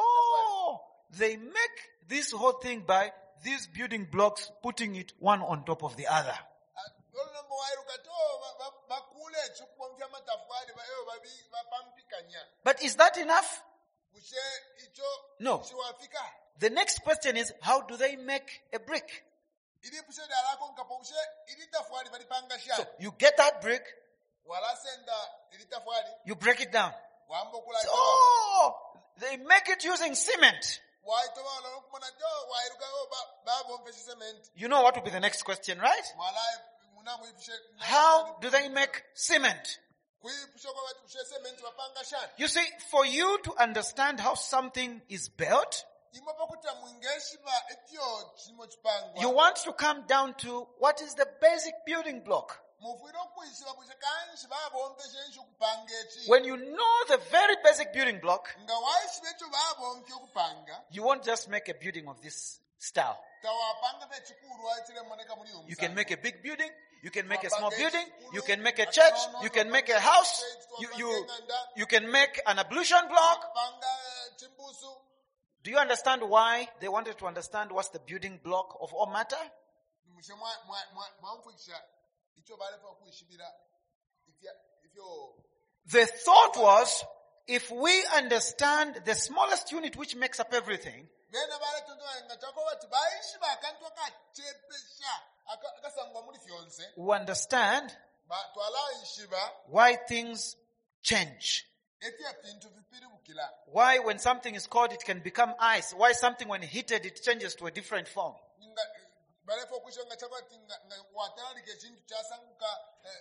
oh, they make this whole thing by these building blocks, putting it one on top of the other. Olonombo wairuka to ba- ba- bakule chukupomfya matafali bayo babi bapampikanya. But is that enough? Bushe icho No. shiwafika. The next question is, how do they make a brick? Ili bushe dalako nkapo bushe ili tafwali balipanga So shani. you get that brick, Wala senda ili tafwali you break it down. wambo kula So, ito. oh, they make it using cement. Waito wala nokumana jo wairuka yo ba babo mfeshi cement. You know what will be the next question, right? Wala munamu ifushe. How do they make cement? Kui pushe kwa watu bushe cement bapanga shani. You see, for you to understand how something is built, Imopo kuta mwingeshi ba etio chimo chipangwa. you want to come down to what is the basic building block. Mufuiro kuishiba bushe kanshi babo mfeshi nshu kupange chi. When you know the very basic building block, Nga waishi becho babo mfyo kupanga. you won't just make a building of this style. Tawapanga be chikuru waitile moneka muri You can umusango. make a big building, you can make a small building, you can make a church, you can make a house, you, you, you can make an ablution block. Panga chimbusu. Do you understand why they wanted to understand what's the building block of all matter? Mushe mwa mwa mwa mwamfukisha icho bale fa kuishibira ifya ifyo. The thought was, if we understand the smallest unit which makes up everything, Bena bale tonto ngatako bati baishi bakantu akachepesha aka- akasangwa muri fyonse we understand ba twala ishiba why things change. efya pintu vipiri bukila. Why when something is cold it can become ice. Why something when heated it changes to a different form. Nga bale fa kusha ngatako ati nga nga watali ke chintu chasanguka eh,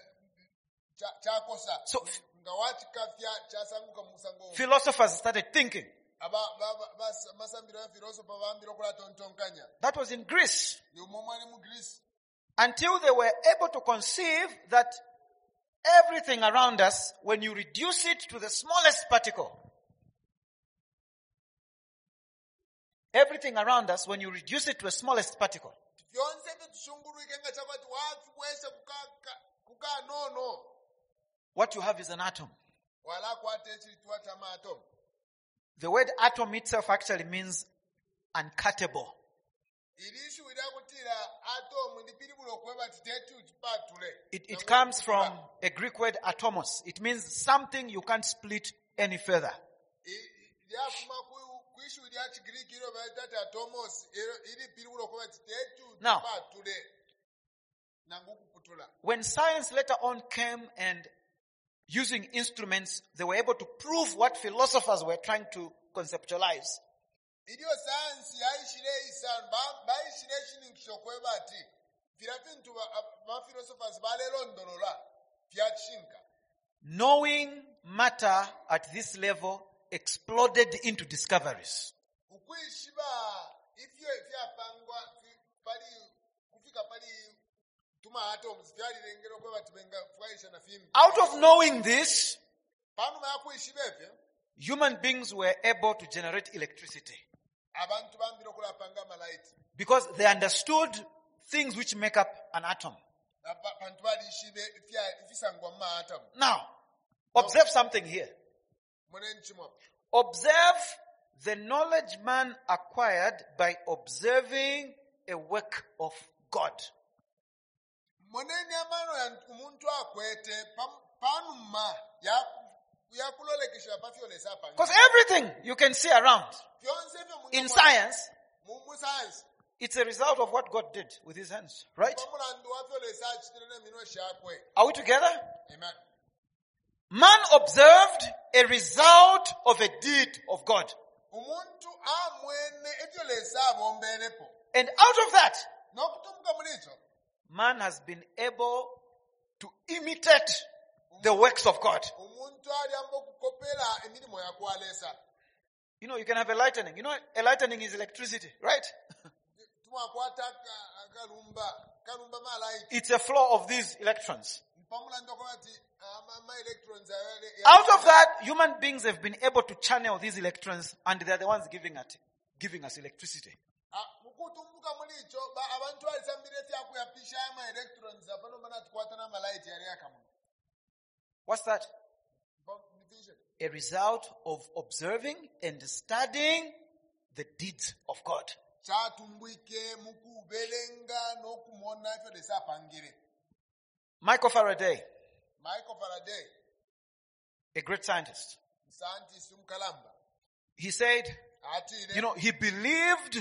cha chakosa. So Nga wati kafya chasanguka musango. philosophers started thinking. Aba ba ba masambiro ya philosopher bambiro kula tontonkanya. That was in Greece. Ni umomwani mu Greece. Until they were able to conceive that everything around us, when you reduce it to the smallest particle, Everything around us, when you reduce it to a smallest particle, byonse bitushungurwike nga chakwati wafi bwese kukaka kukanono what you have is an atom. wala kwate ekitwa tamato. The word atom itself actually means uncuttable. Ilishu idakutira atom ndipiribula okweba titetu chipatule. It, it comes from a Greek word atomos. It means something you can't split any further. Now, when science later on came and using instruments, they were able to prove what philosophers were trying to conceptualize. Knowing matter at this level exploded into discoveries. Out of knowing this, human beings were able to generate electricity. Because they understood things which make up an atom. Now, observe something here. Observe the knowledge man acquired by observing a work of God. Because everything you can see around in science, it's a result of what God did with his hands, right? Are we together? Amen. Man observed a result of a deed of God. And out of that, man has been able to imitate the works of God. You know, you can have a lightning. You know, a lightning is electricity, right? It's a flow of these electrons. Out of that, human beings have been able to channel these electrons, and they're the ones giving it, giving us electricity. What's that? A result of observing and studying the deeds of God. Michael Faraday, Michael Faraday, a great scientist, scientist umkalamba, he said, you know, he believed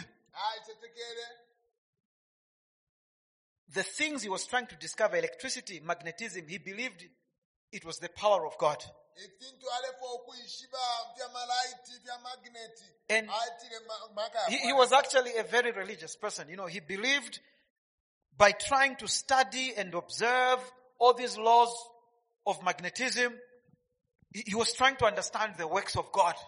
the things he was trying to discover, electricity, magnetism, he believed it was the power of God. And he, he was actually a very religious person. You know, he believed by trying to study and observe all these laws of magnetism, he, he was trying to understand the works of God.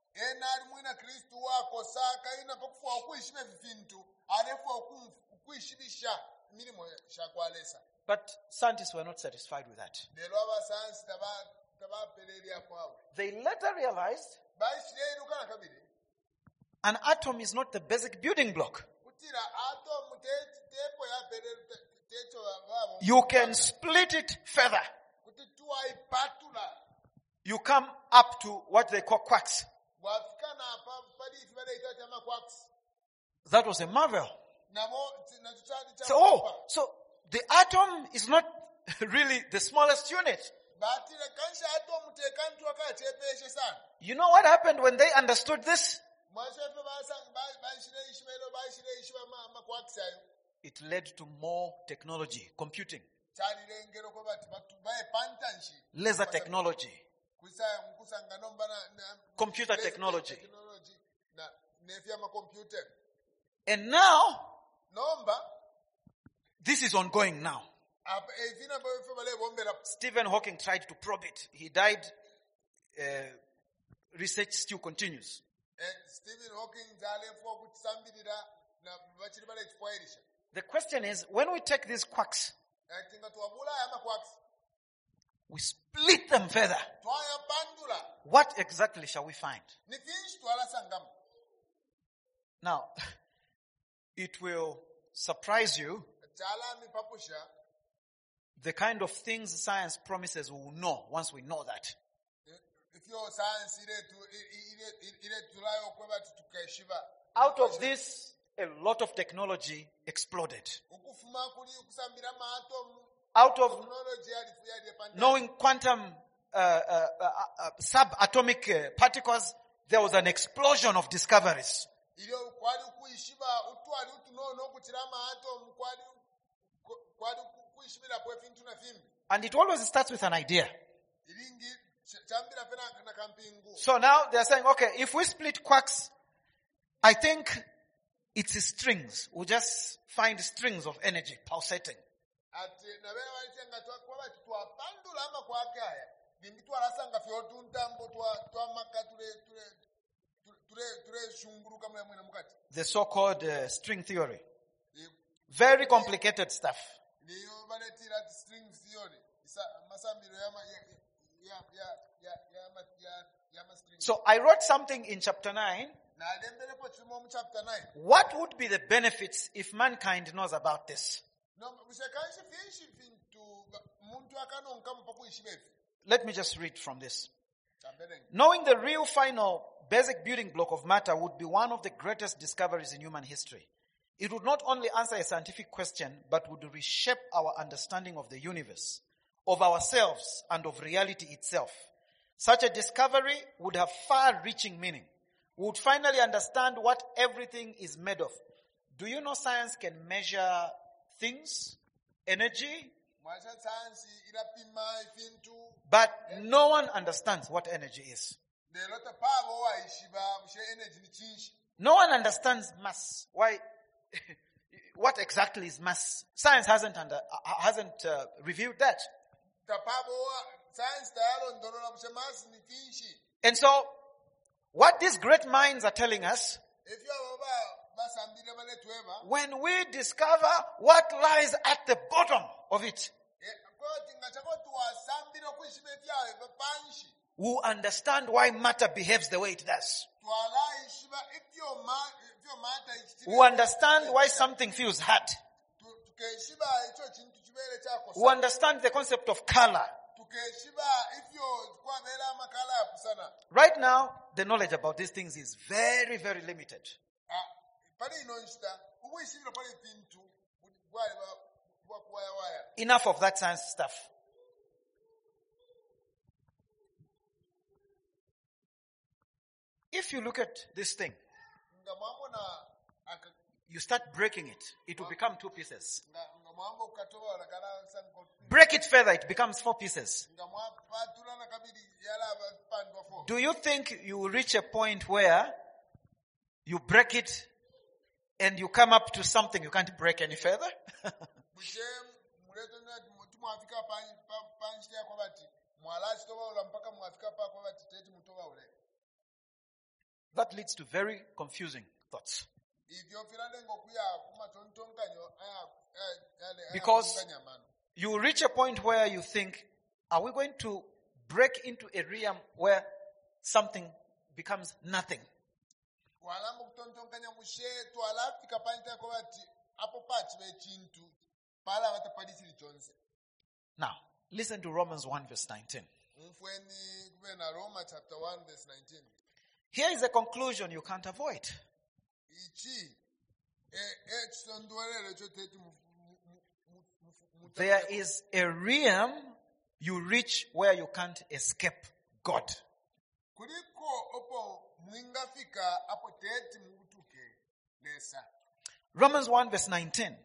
But scientists were not satisfied with that. They later realized an atom is not the basic building block. You can split it further. You come up to what they call quarks. That was a marvel. So, oh, so the atom is not really the smallest unit. You know what happened when they understood this? It led to more technology, computing, laser technology, computer technology. And now, this is ongoing now. Stephen Hawking tried to probe it. He died. Uh, research still continues. The question is, when we take these quarks, we split them further, what exactly shall we find? Now, it will surprise you chalami papusha the kind of things science promises we will know once we know that. ifyo science ile tu ile ile tulayo kweba tukeshiba. Out of this, a lot of technology exploded. Ukufuma kuli kusambira ma atom Out of technology alifu ya depanda. knowing quantum uh, uh, uh, uh, subatomic uh, particles, there was an explosion of discoveries. Ile kwali kuishiba utwali utunono kuchira ma atom kwali kwali kuishibira kwa fintu na fimbi. And it always starts with an idea. Ilingi chambira pena na kampingu. So now they are saying, okay, if we split quarks, I think it's strings. We'll just find strings of energy pulsating. Ati na wewe walitenga twa kwa twa pandula ama kwa kaya. Bingi twa rasanga fyo tuntambo twa twa makatule tule tule tule shunguru kama mwana mukati. The so-called uh, string theory. Very complicated stuff. Niyo baletira strings theory. Isa masambiro ya ya ya ya ya ya ya ma strings. So I wrote something in chapter nine. Na lembele po chimo mu chapter nine. What would be the benefits if mankind knows about this? No, mshakanshi fishi fintu muntu akanonka mpaku ishibefi. Let me just read from this. Chambele. Knowing the real final basic building block of matter would be one of the greatest discoveries in human history. It would not only answer a scientific question, but would reshape our understanding of the universe, of ourselves, and of reality itself. Such a discovery would have far-reaching meaning. We would finally understand what everything is made of. Do you know science can measure things, energy, Mwasha science irapima fintu. but no one understands what energy is. De lota pavo wa ishiba mshe energy ni chinshi. No one understands mass. Why? What exactly is mass? Science hasn't under, uh, hasn't uh, revealed that. Tapavo wa science tayalo ndolola mshe mass ni chinshi. And so, what these great minds are telling us, If you are basambire bale tueva. when we discover what lies at the bottom of it, we understand why matter behaves the way it does. We understand why something feels hot. We understand the concept of color. Right now, the knowledge about these things is very, very limited. Enough of that science stuff. If you look at this thing, you start breaking it, it will become two pieces. Break it further, it becomes four pieces. Do you think you will reach a point where you break it and you come up to something you can't break any further? That leads to very confusing thoughts. Because you reach a point where you think, are we going to break into a realm where something becomes nothing? Now, listen to Romans one verse nineteen. Here is a conclusion you can't avoid. There is a realm you reach where you can't escape God. Romans one verse nineteen.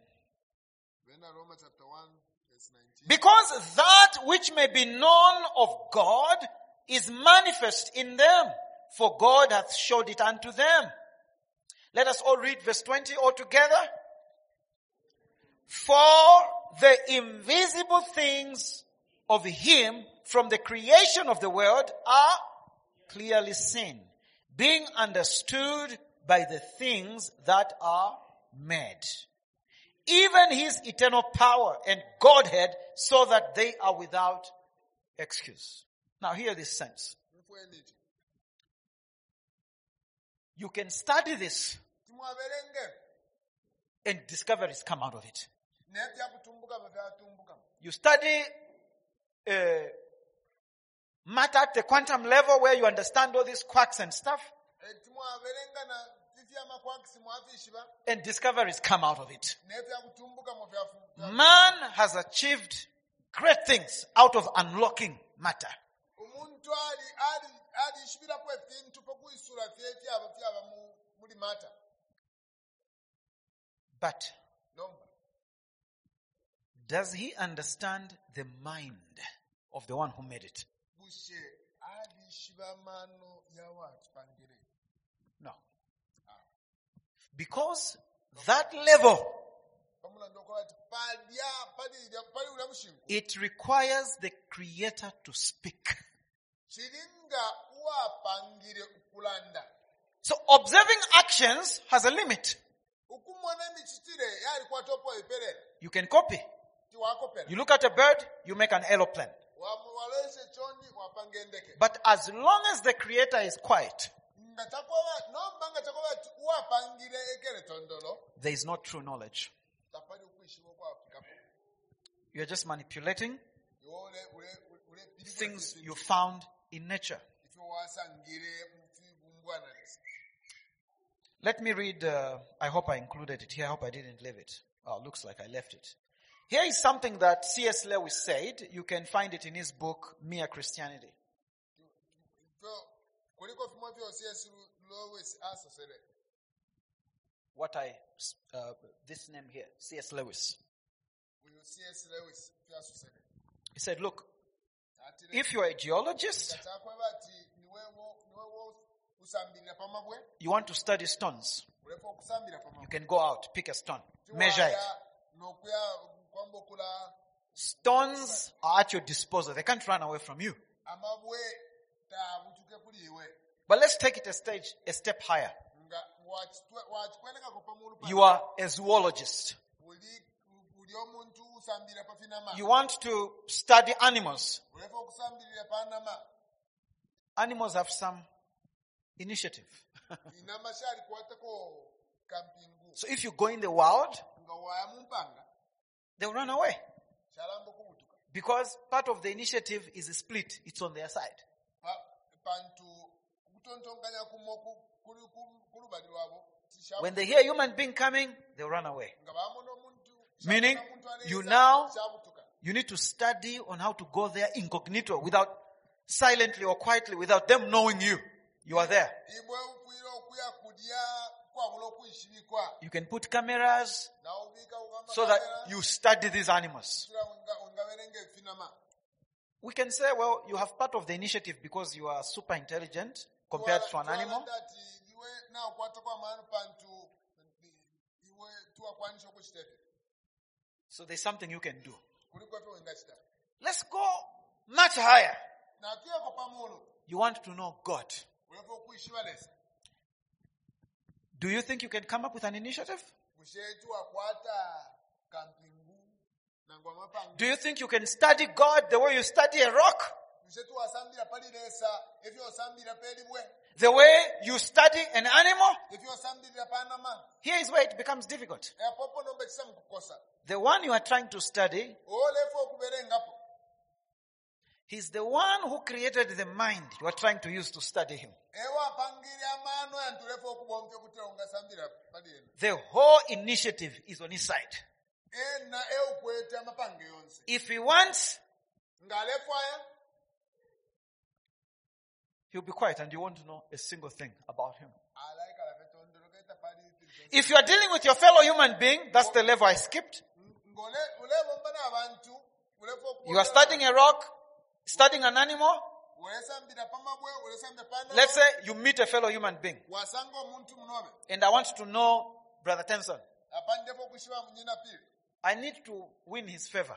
Because that which may be known of God is manifest in them, for God hath showed it unto them. Let us all read verse twenty all together. For the invisible things of him from the creation of the world are clearly seen, being understood by the things that are made, even his eternal power and Godhead, so that they are without excuse. Now hear this sense. You can study this timwaberenge and discoveries come out of it. nebyakutumbuka byatumbuka. You study uh, matter at the quantum level where you understand all these quarks and stuff, timwaberenga na vyamakwakisi mwafishiba and discoveries come out of it. nebyakutumbuka mu byafu. Man has achieved great things out of unlocking matter. Umuntu ali ali ali shibira kwa bintu pokuisura vyeti aba byaba muri matter. But No. does he understand the mind of the one who made it? Bushe ali shibamano yawa pangire. No. Because that level, it requires the Creator to speak. So observing actions has a limit. You can copy. You look at a bird, you make an aeroplane. But as long as the Creator is quiet, there is no true knowledge. You're just manipulating things you found in nature. Let me read, uh, I hope I included it here. I hope I didn't leave it. Oh, looks like I left it. Here is something that C S Lewis said. You can find it in his book, Mere Christianity. What I, uh, this name here, C S Lewis. He said, look, if you are a geologist, you want to study stones, you can go out, pick a stone, measure it. Stones are at your disposal. They can't run away from you. But let's take it a stage, a step higher. You are a zoologist. You want to study animals. Animals have some initiative. So if you go in the wild, they'll run away. Because part of the initiative is split. It's on their side. When they hear a human being coming, they'll run away. Meaning, you now, you need to study on how to go there incognito, without, silently or quietly, without them knowing you. You are there. You can put cameras so that you study these animals. We can say, well, you have part of the initiative because you are super intelligent compared to an animal. So there's something you can do. Let's go much higher. You want to know God. Do you think you can come up with an initiative? Do you think you can study God the way you study a rock? The way you study an animal? Here is where it becomes difficult. The one you are trying to study, he's the one who created the mind you are trying to use to study him. The whole initiative is on his side. If he wants, he'll be quiet and you won't know a single thing about him. If you are dealing with your fellow human being, that's the level I skipped. You are studying a rock, studying an animal. Let's say you meet a fellow human being. And I want to know Brother Tenson. I need to win his favor.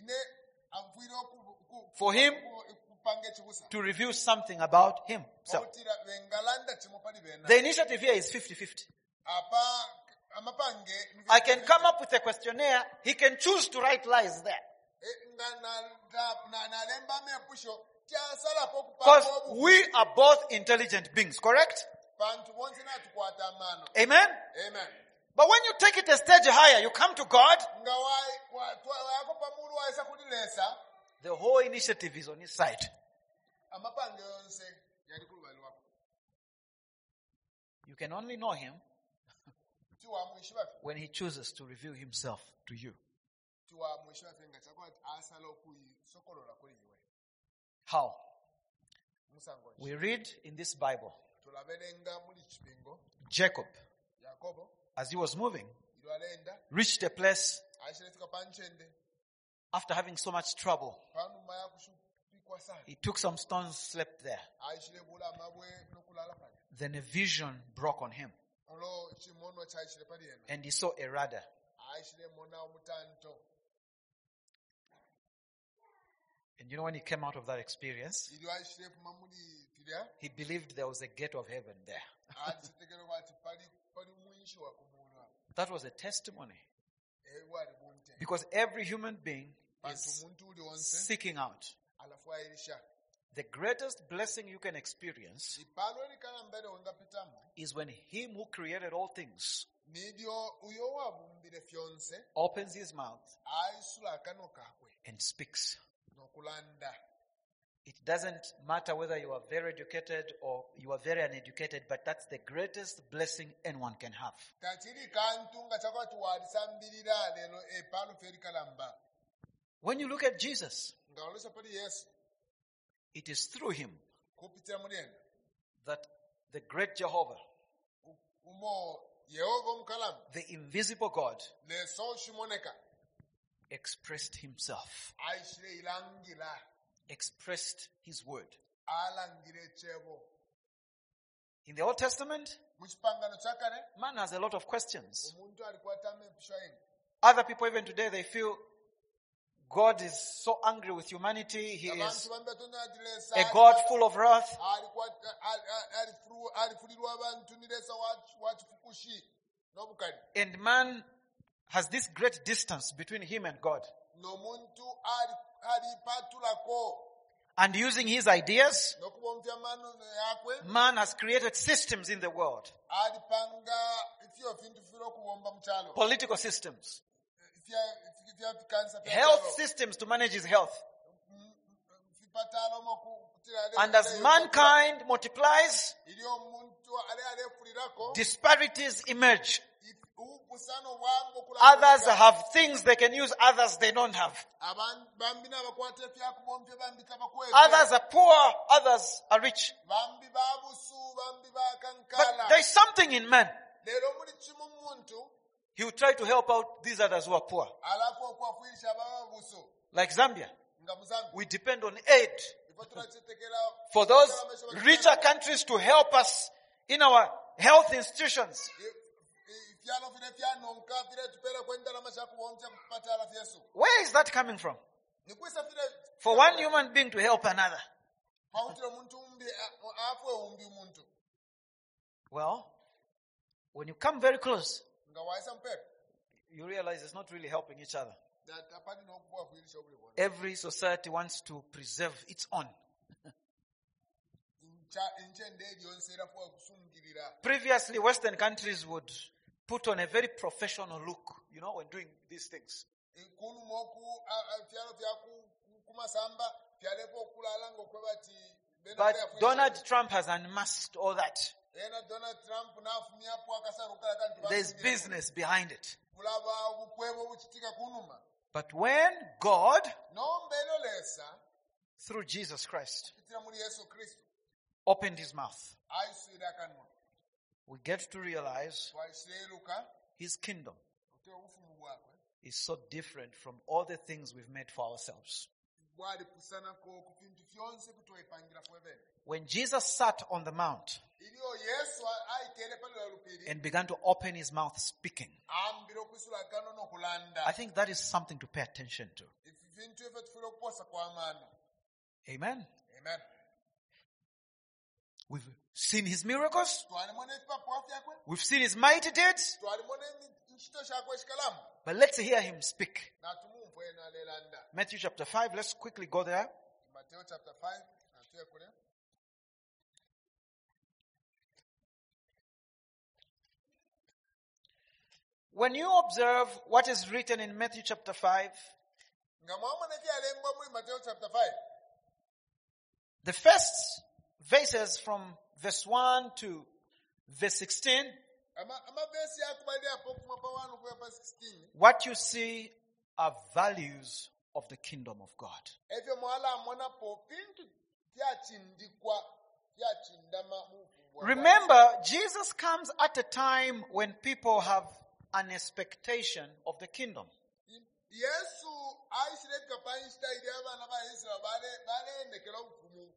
For him to review something about himself. The initiative here is fifty-fifty. I can come up with a questionnaire. He can choose to write lies there. Because we are both intelligent beings, correct? bantu bonse natukwata amano. Amen? Amen. But when you take it a stage higher, you come to God, Nga wa- wa- twa- wako pamulu waisa kulilesa, the whole initiative is on his side. amapanga yonse yali kulubali wako. You can only know him Tiwa mwishi bafe, when he chooses to reveal himself to you. tiwa mwishi bafe nga chakwati asala okuyisokolola kuli iwe. How? Musango ki. We read in this Bible, Tulabelenga muli kipingo, Jacob, Yakobo, as he was moving, ilwalenda, reached a place aishilefika panchende, after having so much trouble. panuma ya kushupikwa sana. He took some stones, slept there. Aishile bula mabwe nokulala pale. Then a vision broke on him, Olo chimono cha aishile pali yena. and he saw a rudder. Aishile mona umutanto. And you know, when he came out of that experience, Ili aishile kumamuli tilia. he believed there was a gate of heaven there. Achitekero wati pali pali mwisho wa kumulwa. That was a testimony. Ewa ribunte. Because every human being Bantu is muntu uli onse. seeking out. Alafu ailisha. The greatest blessing you can experience Ipalo elikala mbele wenga pitamu. is when him who created all things Nidio uyo wabumbile fyonse. opens his mouth Aisula akano kakwe. and speaks. Nokulanda. It doesn't matter whether you are very educated or you are very uneducated, but that's the greatest blessing anyone can have. Tachiri kantu nga chakwati walisambirira lelo epalo ferikalamba. When you look at Jesus, Nga olosha pali Yesu. it is through him Kupitira mulienda. that the great Jehovah, Umo Yehova omukalamu. the invisible God, Leso shimoneka. expressed himself, Aishile ilangila. expressed his word. Alangile chebo. In the Old Testament, Muchipangano chakane. man has a lot of questions. Umuntu alikuwa tame pishwaini. Other people even today, they feel God is so angry with humanity. He is Abantu bambe tonadilesa. a God full of wrath. Alikuwa alifuru alifulirwa abantu nilesa wachifukushi. Nobukali. And man has this great distance between him and God. Nomuntu alipatulako. And using his ideas, Nokubomvya mano yakwe. man has created systems in the world. Alipanga ifyo fintu filo kubomba mchalo. Political systems. Ifya ifya kansa pya Health chalo. systems to manage his health. Fipatalo moku kutira ale- And as mankind multiplies, Ilio muntu ale ale fulirako. disparities emerge. Ubusano wambo kula. Others have things they can use, others they don't have. Abantu bambina bakwate fya kubomvya bambika bakwete. Others are poor, others are rich. Bambi babusu bambi But bakankala. there's something in man. Lero muli chimu muntu He will try to help out these others who are poor. alafu okwafuirisha babusu Like Zambia, nga muzambi. we depend on aid Ipo tunachitekela for those richer countries to help us in our health institutions. Ifiano vile fiano nka vile tupele kwenda na masha kuomcha kupata ala Yesu. Where is that coming from? Nikuisa vile For one human being to help another. pautira muntu umbi afwe umbi muntu. Well, when you come very close, Nga waisa mpepe. you realize it's not really helping each other. Na tapani no kuwa kuirisha ule bwana. Every society wants to preserve its own. Incha inche ndege yonsera kwa kusungirira. Previously, Western countries would put on a very professional look, you know, when doing these things. Kunu moku fiano vya kumasamba fyalepo kulala ngokwebati. But Donald Trump has unmasked all that. Ena Donald Trump nafumia hapo akasaruka kanti. There's business behind it. Kulaba ukwebo buchitika kunuma. But when God, No mbelo lesa through Jesus Christ, kitira muri Yesu Kristo. opened his mouth, Aisira kanwa. we get to realize Waishiruka his kingdom utewe ufumu bwakwe. is so different from all the things we've made for ourselves. Bwali kusana ko kupintu fyonse kutoipangira kwebene. When Jesus sat on the mount Iliyo Yesu aitere pale walupiri. and began to open his mouth speaking, Ambiro kusula kano no kulanda. I think that is something to pay attention to. Ifintu efe tufilo kuposa kwa amano. Amen. Amen. We've seen his miracles. Twalimone papo afyakwe. We've seen his mighty deeds. Twalimone nchito shakwe shikalamu. But let's hear him speak. Na tumumvwe na lelanda. Matthew chapter five. Let's quickly go there. Mateo chapter five. Na tuye kule. When you observe what is written in Matthew chapter five, nga mwamona ebyalembwa muri Matthew chapter five, the first verses from verse one to verse sixteen, ama amavesi akubalira apo kuma pa one kuya pa sixteen, what you see are values of the kingdom of God. ebyo mwala amona po bintu byachindikwa byachindama mu ufungwa bwa- Remember, Jesus comes at a time when people have an expectation of the kingdom. Yesu aisireka pansta ili abana ba Israel bale balendekera obufumu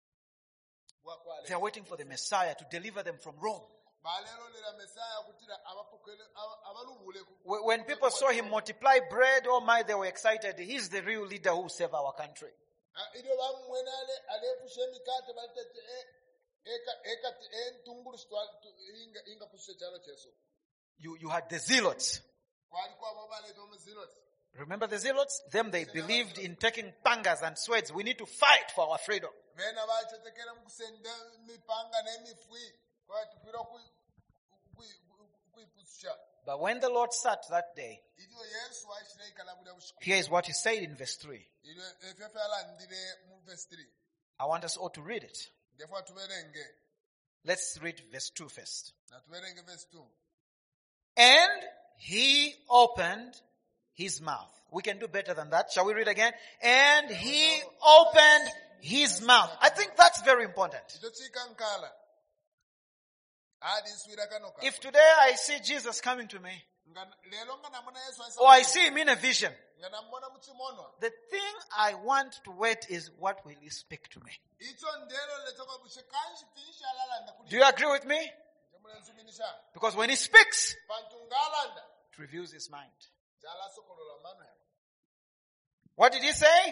bwa kwale. They are waiting for the Messiah to deliver them from Rome. Balelolera Messiah kutira abapokele aba- abalubule ku- Wh- When people saw him multiply bread, oh my, they were excited. He's the real leader who will save our country. Ah, ilyo bamwena ale alefusha emikate balite eka eka entunguru stwa inga inga fusha chalo cheso. You, you had the zealots. Walikuwa abo baleta omuziroti. Remember the zealots? Them, they believed in taking pangas and swords. We need to fight for our freedom. Bena bachetekera mukusenda mipanga n'emifwi kwa tukwira ku kuipusha. But when the Lord sat that day, Ilyo Yesu aishira ikalabula bushiku. here is what he said in verse three. Ilyo efefe alandire mu verse three. I want us all to read it. Defo tuberenge. Let's read verse two first. Na tuberenge verse two. And he opened his mouth. We can do better than that. Shall we read again? And he opened his mouth. I think that's very important. Ito chika nkala. Adi swira kanoka. If today I see Jesus coming to me, Nga- lelo nga namona Yesu aisa- or I see him in a vision, nga namona muchimono. the thing I want to wait is what will he speak to me? Icho ndelo letoka bushikanshi tisha lalanda kuli. Do you agree with me? Jamuna nsuminisha. Because when he speaks, Pantungalanda. it reveals his mind. Jala sokolola mana. What did he say?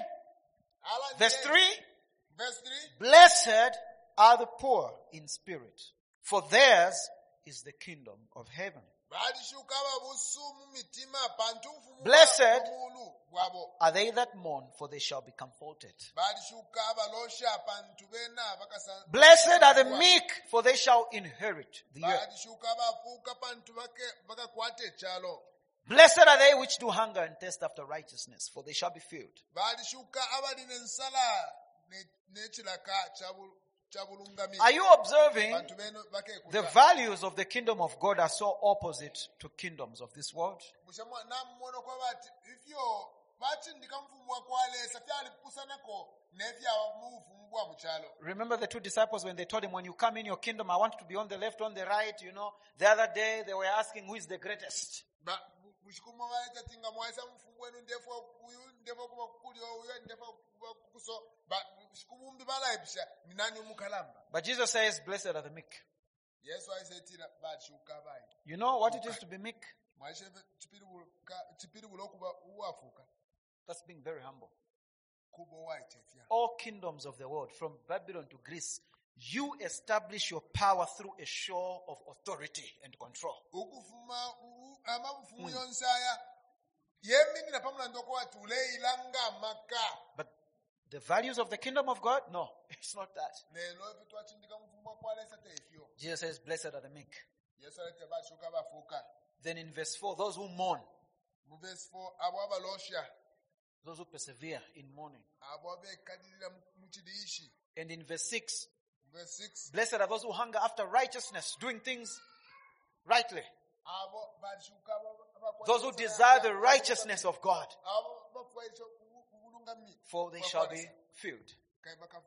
Ala Verse ndiye- three. Verse three. Blessed are the poor in spirit, for theirs is the kingdom of heaven. Balishuka babusumu mitima pantu mfumu Blessed mulu bwabo. are they that mourn, for they shall be comforted. Balishuka balosha pantu bena bakasa. Blessed are the meek, for they shall inherit the earth. Balishuka bafuka pantu bake bakakwate chalo. Blessed are they which do hunger and thirst after righteousness, for they shall be filled. Balishuka abali nensala ne nechilaka chabu chabulungami. Are you observing Pantu beno bake the kuta. values of the kingdom of God are so opposite to kingdoms of this world? Mushamwa namumono kwa bati ifyo bachindika mfumu wa kwale satyali pusanako nevya mufumu bwa muchalo. Remember the two disciples when they told him, when you come in your kingdom, I want you to be on the left, on the right, you know. The other day they were asking who is the greatest. Ba mushikuma baleta tinga mwaisa mfumu wenu ndefo kuyu ndefo kuba kulyo uyo ndefo kuba kuso ba mushikumumbi balaibisha ni nani umukalamba. But Jesus says, blessed are the meek. Yesu aisetira bashuka bayi. You know what it is to be meek? Mwaishe chipiri buka chipiri bulokuba uwafuka That's being very humble. kubo waichefya. All kingdoms of the world, from Babylon to Greece, you establish your power through a show of authority and control. Ukufuma u- amabufumu yonsaya yeminira pamula ndoko wati uleilanga maka. But the values of the kingdom of God? No, it's not that. Lelo vitu achindika mfumu wa kwale sate ifyo. Jesus says, blessed are the meek. Yesu alete bashuka bafuka. Then in verse four, those who mourn, Mu verse four abo abalosha those who persevere in mourning. abo abekadirira muchidiishi. And in verse six, Verse six blessed are those who hunger after righteousness, doing things rightly. abo bashuka abo Those who desire the righteousness of God, abo bafwa icho ubulungami. for they shall be filled. Kai baka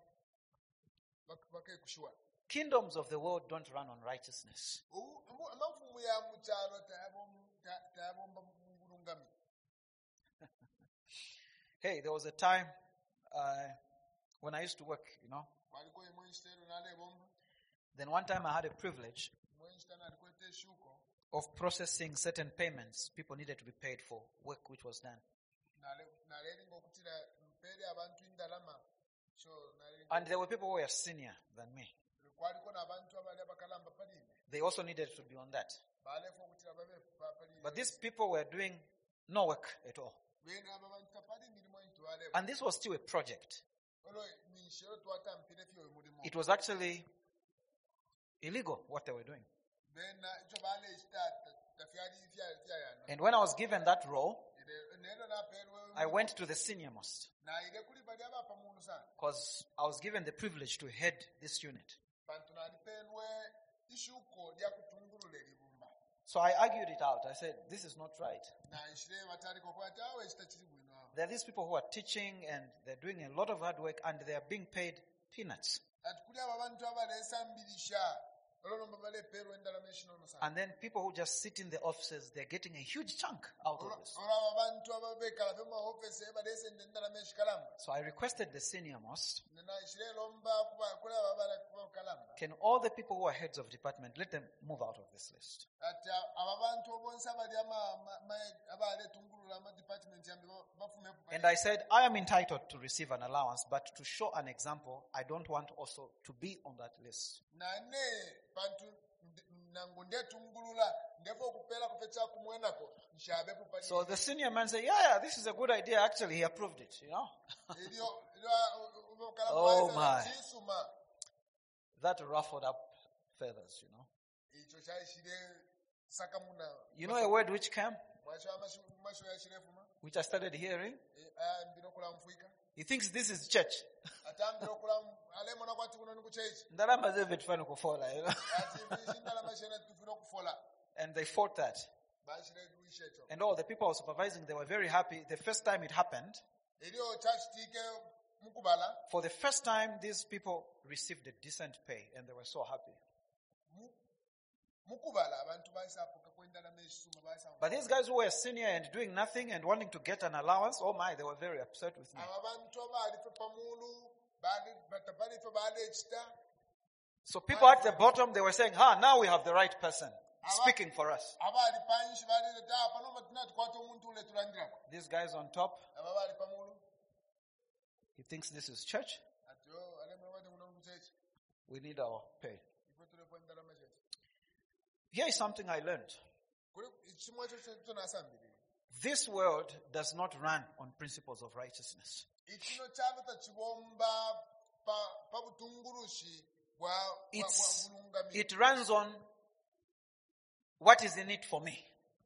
baka kushwa. Kingdoms of the world don't run on righteousness. Amafumu ya muchalo tabo tabo mbulungami. Hey, there was a time uh, when I used to work, you know. Waliko imwenstero nale bomba. Then one time I had a privilege Mwenstana alikwete shuko. of processing certain payments people needed to be paid for work which was done. Nale nale ngokutira mpere abantu indalama. So nale And there were people who were senior than me. kwaliko nabantu abali abakalamba palime. They also needed to be on that. Bale fokutira babe palime. But these people were doing no work at all. Bena abantu palime milimo intwale. And this was still a project. Olo nishero twatampire fyo mulimo. It was actually illegal what they were doing. Bena icho bale start tafyali fya- fyayana. And when I was given that role, Ire- neno napeerwa- I went to the senior most naile kuli bali abapa munu sana. because I was given the privilege to head this unit. Bantu nalipeerwe ishuko lya kutungulula ebibumba. So I argued it out. I said, this is not right. Na ishire batandika okwati awo ekitakiri bwino awo. There are these people who are teaching and they're doing a lot of hard work and they are being paid peanuts. Ati kuli abo abantu abaleesambirisha olwo baleepeerwa endalama ekinono sana. And then people who just sit in the offices, they're getting a huge chunk out of this. olwo abo abantu ababeekala fe mu maofisi baleesenda endalama ekikalamba. So I requested the senior most, Nena ishire lomba kuba kuli abo abala kuba kalamba. can all the people who are heads of department, let them move out of this list. Ati abo abantu obonsa bali ama ma- ma- abaletungulula ama department yambe bafume ku. And I said, I am entitled to receive an allowance, but to show an example, I don't want also to be on that list. Nane bantu nde- nangu ndetungulula ndevo okupeera kufe kyakumwenako nshabe kupali. So the senior man said, yeah, yeah, this is a good idea. Actually, he approved it, you know. Eryo eryo obukalamba Oh, bwayisa my. kisuma. That ruffled up feathers, you know. Ekyo kyayishire sakamuna. You know a word which came, Mwasho amashu masho yashirefuma. which I started hearing? Mbino kula mfuika. He thinks this is church. Atambiro kula alemona kwati kuno nikuchechi. Ndalama zetu tufanye kufola, you know. Ati bishindala mashena tufiro kufola. And they fought that. Bashire duishecho. And all the people I was supervising, they were very happy. The first time it happened, Eryo church tike mukubala. for the first time, these people received a decent pay and they were so happy. Mu- Mukubala abantu bayisapuka kwendala meshisuma bayisa. But these guys who were senior and doing nothing and wanting to get an allowance, oh my, they were very upset with me. Abantu abalife pamulu bali batapalife bali ekita. So people at the bottom, they were saying, ah, now we have the right person speaking for us. Abali panshi bali leta pano matina tukwata omuntu ule tulandirako. These guys on top, Abali pamulu he thinks this is church. ati yo alemwe wate kuno nkuchechi. We need our pay. Ifo tule kwendala meshechi. Here is something I learned. Kuli chimwe cho tunasambiri. This world does not run on principles of righteousness. Ichino chalo tachibomba pa pa butungurushi bwa bwa It's, bulungami. it runs on what is in it for me.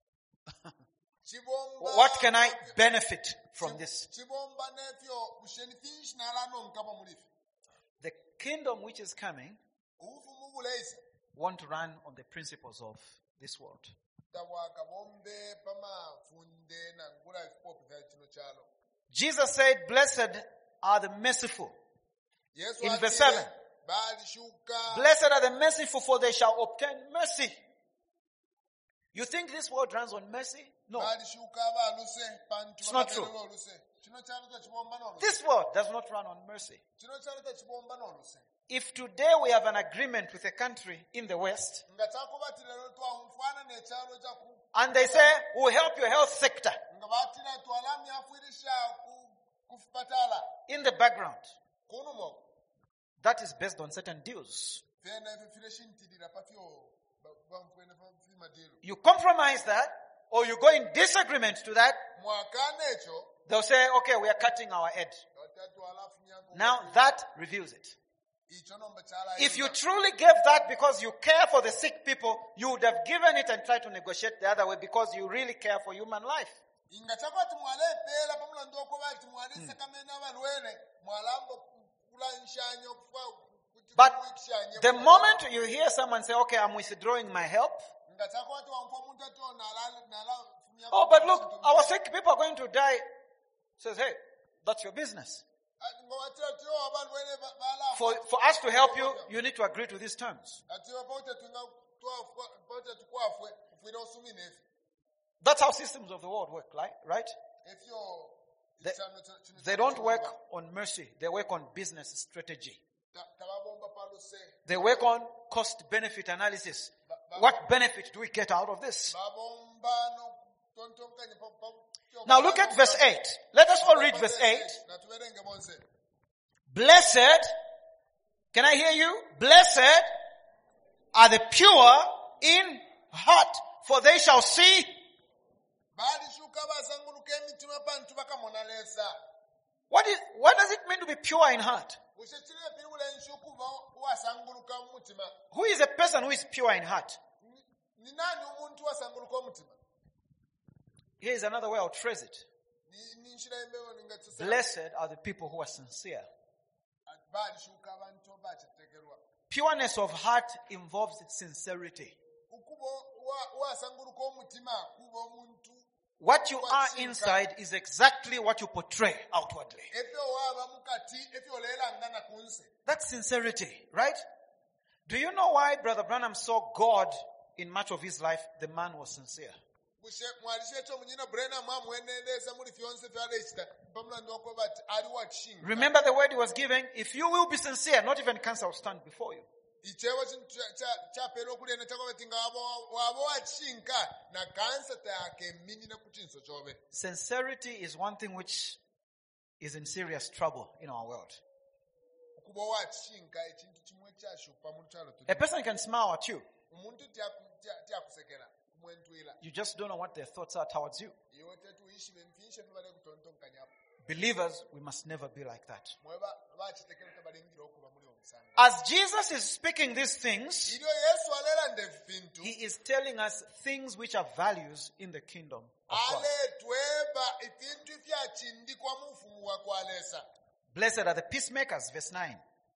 Chibomba What can I benefit from this? Chibomba nefyo bushenifish nalano nkapa mulifi. The kingdom which is coming Ufumu buleisa. won't run on the principles of this world. Tawaka bombe pama funde na ngula ifopu vya chino chalo. Jesus said, blessed are the merciful. Yesu In atile, verse seven. Bali shuka. Blessed are the merciful, for they shall obtain mercy. You think this world runs on mercy? No. Bali shuka ba luse. Pantu It's not true. bakabelo luse. Chino chalo ta chibomba no luse. This world does not run on mercy. Chino chalo ta chibomba no luse. If today we have an agreement with a country in the West, Nga chako batile lo twa mfana ne chalo chaku. and they say, we'll help your health sector, Nga batile twalami afuirisha ku kufipatala. in the background, Kunu mo. that is based on certain deals. Fena fifire shintidira pafyo ba mfwene fima dilu. You compromise that, or you go in disagreement to that, Mwakane echo. they'll say, okay, we are cutting our head. Watatu alafu nyango. Now that reveals it. Icho nomba chala. If you truly gave that because you care for the sick people, you would have given it and tried to negotiate the other way because you really care for human life. Inga chakwati mwale pela pamula ndoko bati mwale sekamena balwele mwalambo kula nshanyo kufa. But the moment you hear someone say, okay, I'm withdrawing my help. Inga chakwati wamfwa muntu ato nala nala. Oh, but look, our sick people are going to die. Says, hey, that's your business. For, for us to help you, you need to agree to these terms. That's how systems of the world work, right? Right? They, they don't work on mercy. They work on business strategy. They work on cost-benefit analysis. What benefit do we get out of this? Now look at verse eight. Let us all read verse eight. Blessed, can I hear you? Blessed are the pure in heart, for they shall see. What is, what does it mean to be pure in heart? Who is a person who is pure in heart? ni nani omuntu asanguluka omutima? Here is another way I'll phrase it. Ni- ni nshira embewo nga tusema, Blessed are the people who are sincere. balishuka abantu bakitegerwa. Pureness of heart involves sincerity. Ukubo wa- wasanguluka omutima kuba omuntu What you are inside is exactly what you portray outwardly. ebyo waba mukati ebyo olerangana kunse. That's sincerity, right? Do you know why Brother Branham saw God in much of his life? The man was sincere. Bushe mwalishe ekyo munyina Brenham amwenendeeza muri fyonse byalekita pamulando wako bati ali wakishinga. Remember the word he was giving? If you will be sincere, not even cancer will stand before you. Ichewa kintu kyapeera okulyenda kyako bati nga waba- waba wakishinka na kansa taakemminina ku kinso kyobe. Sincerity is one thing which is in serious trouble in our world. Okuba wakishinka ekintu kimu ekyashupa mu lukyalo tuli. A person can smile at you. Omuntu tyaku- tya- tyakusekera kumwentwira. You just don't know what their thoughts are towards you. Iwe tetuyishibe enfiishe tubale kutontonkanyapo. Believers, we must never be like that. Mweba bakitekera tebalingira okuba muri omusanga. As Jesus is speaking these things, Iryo Yesu aleranda ebintu. he is telling us things which are values in the kingdom of God. aletweba ebintu byakindikwa mu bufumu bwa kwalesa. Blessed are the peacemakers, verse nine.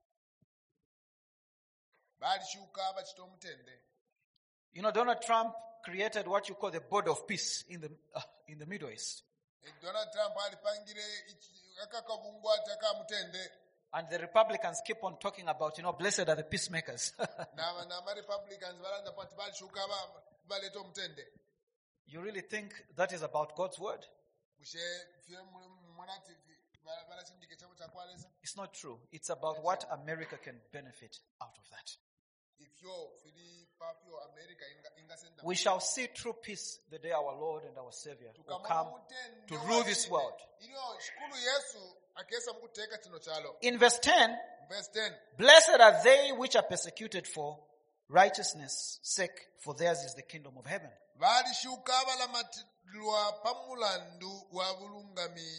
Balishuka bakita omutende. You know, Donald Trump created what you call the board of peace in the, uh, in the Middle East. E Donald Trump alipangire iki- akakabungwata ka mutende. And the Republicans keep on talking about, you know, blessed are the peacemakers. Na nama Republicans balanda pati balishuka ba- baleta omutende. You really think that is about God's word? Bushe fye mu- mwanati ba- balasindika ekyabo kya kwalesa. It's not true. It's about what America can benefit out of that. Ifyo fili papyo America inga- ingasenda. We shall see true peace the day our Lord and our Savior will Tukamona come omutende to rule this wachine. world. Iryo shikulu Yesu akesa mukuteeka kino kyalo. In verse ten, Verse ten. blessed are they which are persecuted for righteousness' sake, for theirs is the kingdom of heaven. Balishuka abalamatirwa pamulandu wa bulungami.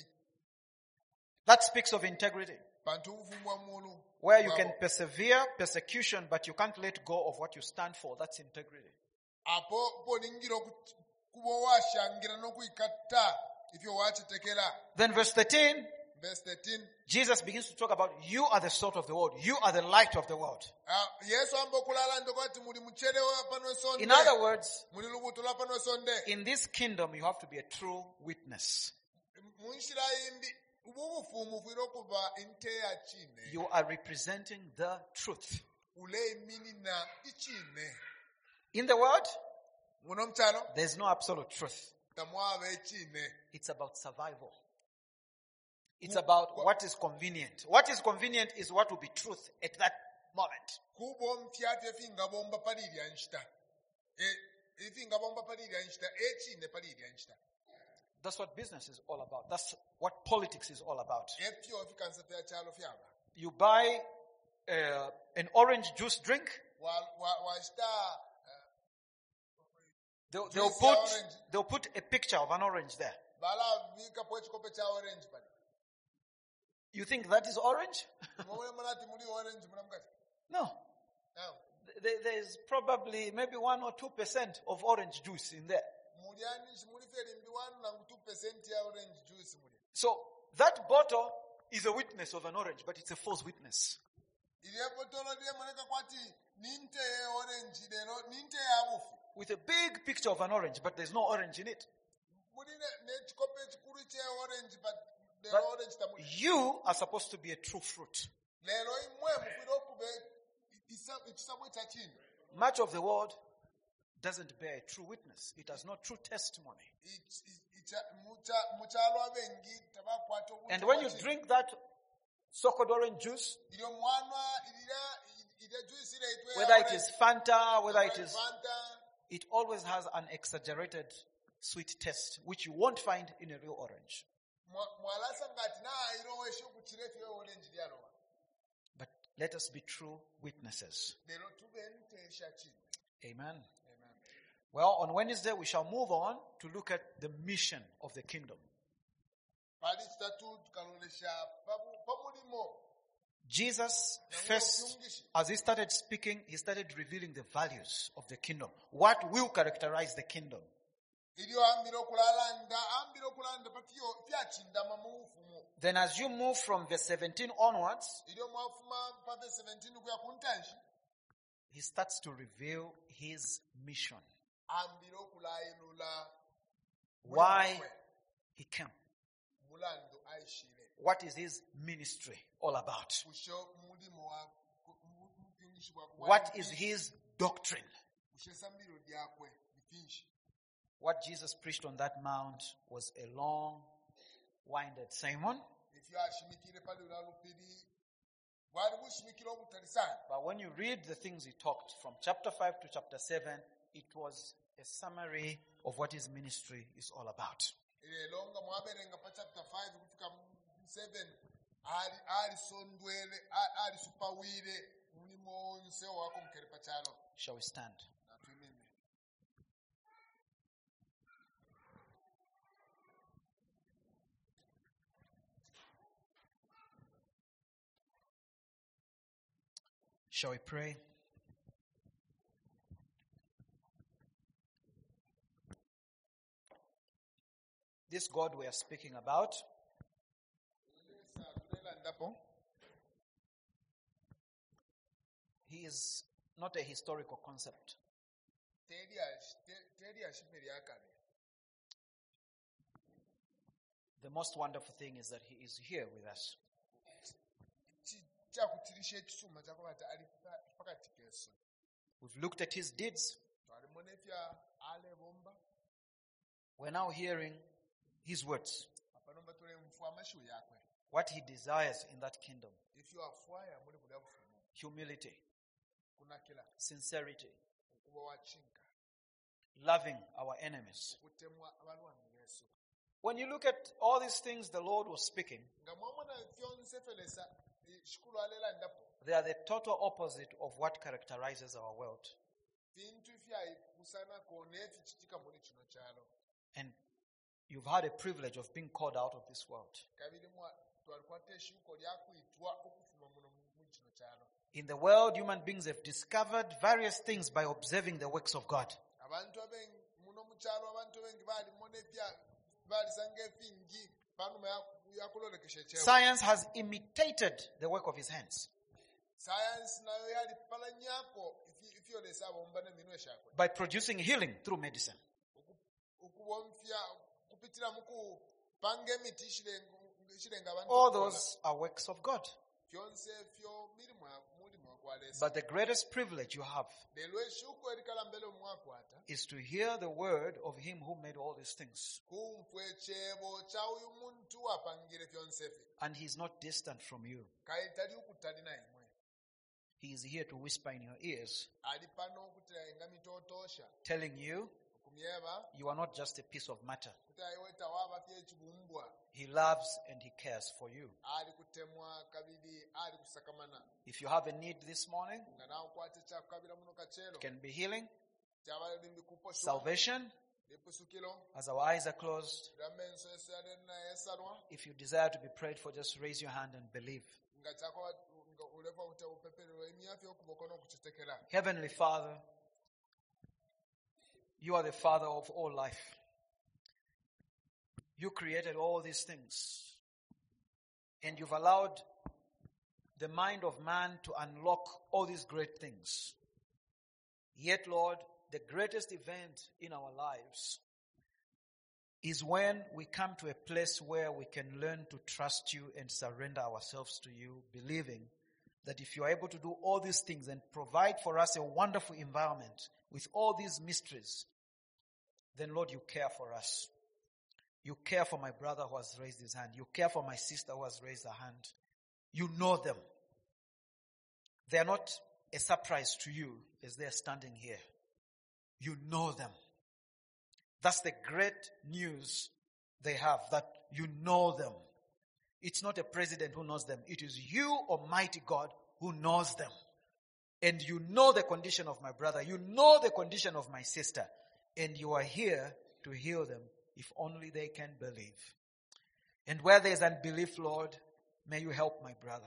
That speaks of integrity, Bantu bufumu bwa mulu. where you bwabo. can persevere persecution, but you can't let go of what you stand for. That's integrity. Apo poningira oku- kuba washangira n'okwikatta ifyo wakitekera. Then verse thirteen, Verse thirteen. Jesus begins to talk about you are the salt of the world. You are the light of the world. Ah, Yesu amba okulala ndoko ati muli muchere wa pano sonde. In other words, Muli lubuto lwa pano sonde. in this kingdom, you have to be a true witness. Munshira yimbi ubu bufumu bwira okuba enteya kine. You are representing the truth. Ule minina ichine. In the world, Muno mchano there's no absolute truth. tamwabe ichine. It's about survival. It's about what is convenient. What is convenient is what will be truth at that moment. Kubo mfyate finga bomba palirya nshita. E ifinga bomba palirya nshita echine palirya nshita. That's what business is all about. That's what politics is all about. Efyo fikansa pya chalo fyaba. You buy uh, an orange juice drink, Wa wa wa shita they'll, they'll, Juice put, ya orange. they'll put a picture of an orange there. bala vika po chikope cha orange pale. You think that is orange? Mwe mnati muli orange mnamkati. No. Naam. There- There's probably maybe one or two percent of orange juice in there. Muliani muli feri mbi one na two percent ya orange juice muli. So that bottle is a witness of an orange, but it's a false witness. Ile botolo ile mwaneka kwati ninte ya orange lero ninte ya bufu. With a big picture of an orange, but there's no orange in it. Muli ne ne chikope chikuru cha orange but the But orange tamuli. you are supposed to be a true fruit. Lero imwe mufiro okube isa ikisabwe cha chini. Much of the world doesn't bear a true witness. It has no true testimony. Ich- ich- icha- mucha- muchalo abengi tabakwata obuto And when you bwaki. drink that so-called orange juice, Ilyo mwanwa ilira ile juice ile itwe ya whether it orange. is Fanta, whether it is, Fanta, it always has an exaggerated sweet taste, which you won't find in a real orange. mwa- mwalasa ngati na ilo weshe kuchiretu ya orange lyalo. But let us be true witnesses. Lero tube ntesha chini. Amen. Amen. Well, on Wednesday, we shall move on to look at the mission of the kingdom. Pali chitatu tukalolesha pamu- pamulimo. Jesus first, as he started speaking, he started revealing the values of the kingdom. What will characterize the kingdom? Then as you move from verse seventeen onwards, he starts to reveal his mission. Why he came. What is his ministry all about? What is his doctrine? What Jesus preached on that mount was a long-winded sermon. But when you read the things he talked from chapter five to chapter seven, it was a summary of what his ministry is all about. Shall we stand? Shall we pray? This God we are speaking about, he is not a historical concept. The most wonderful thing is that he is here with us. We've looked at his deeds. We're now hearing his words. What he desires in that kingdom. Humility. Sincerity. Loving our enemies. When you look at all these things the Lord was speaking, they are the total opposite of what characterizes our world. And you've had a privilege of being called out of this world. In the world, human beings have discovered various things by observing the works of God. Science has imitated the work of his hands by producing healing through medicine. All those are works of God. But the greatest privilege you have is to hear the word of him who made all these things. And he's not distant from you. He is here to whisper in your ears, telling you you are not just a piece of matter. He loves and he cares for you. If you have a need this morning, it can be healing, salvation, as our eyes are closed. If you desire to be prayed for, just raise your hand and believe. Heavenly Father, you are the Father of all life. You created all these things. And you've allowed the mind of man to unlock all these great things. Yet, Lord, the greatest event in our lives is when we come to a place where we can learn to trust you and surrender ourselves to you, believing that if you are able to do all these things and provide for us a wonderful environment with all these mysteries, then Lord, you care for us. You care for my brother who has raised his hand. You care for my sister who has raised her hand. You know them. They are not a surprise to you as they are standing here. You know them. That's the great news they have, that you know them. It's not a president who knows them. It is you, Almighty God, who knows them. And you know the condition of my brother. You know the condition of my sister. And you are here to heal them if only they can believe. And where there is unbelief, Lord, may you help my brother.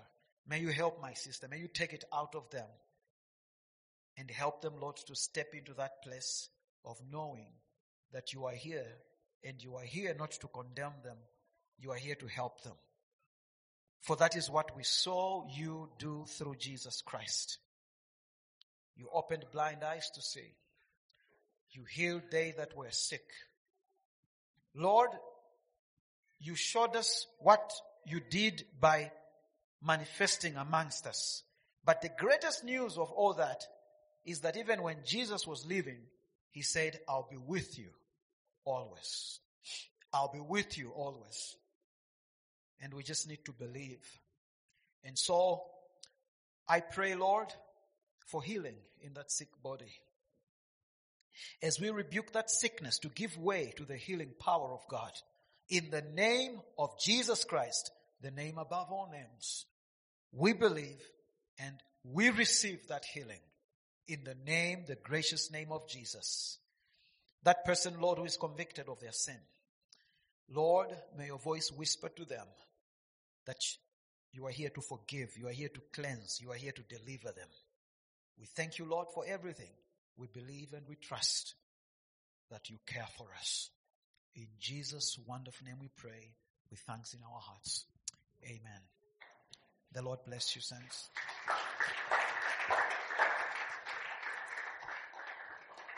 May you help my sister. May you take it out of them and help them, Lord, to step into that place of knowing that you are here, and you are here not to condemn them. You are here to help them. For that is what we saw you do through Jesus Christ. You opened blind eyes to see. You healed they that were sick. Lord, you showed us what you did by manifesting amongst us. But the greatest news of all that is that even when Jesus was leaving, he said, I'll be with you always. I'll be with you always. And we just need to believe. And so, I pray, Lord, for healing in that sick body. As we rebuke that sickness to give way to the healing power of God. In the name of Jesus Christ, the name above all names, we believe and we receive that healing. In the name, the gracious name of Jesus. That person, Lord, who is convicted of their sin. Lord, may your voice whisper to them that you are here to forgive, you are here to cleanse, you are here to deliver them. We thank you, Lord, for everything. We believe and we trust that you care for us. In Jesus' wonderful name we pray with thanks in our hearts. Amen. The Lord bless you, saints.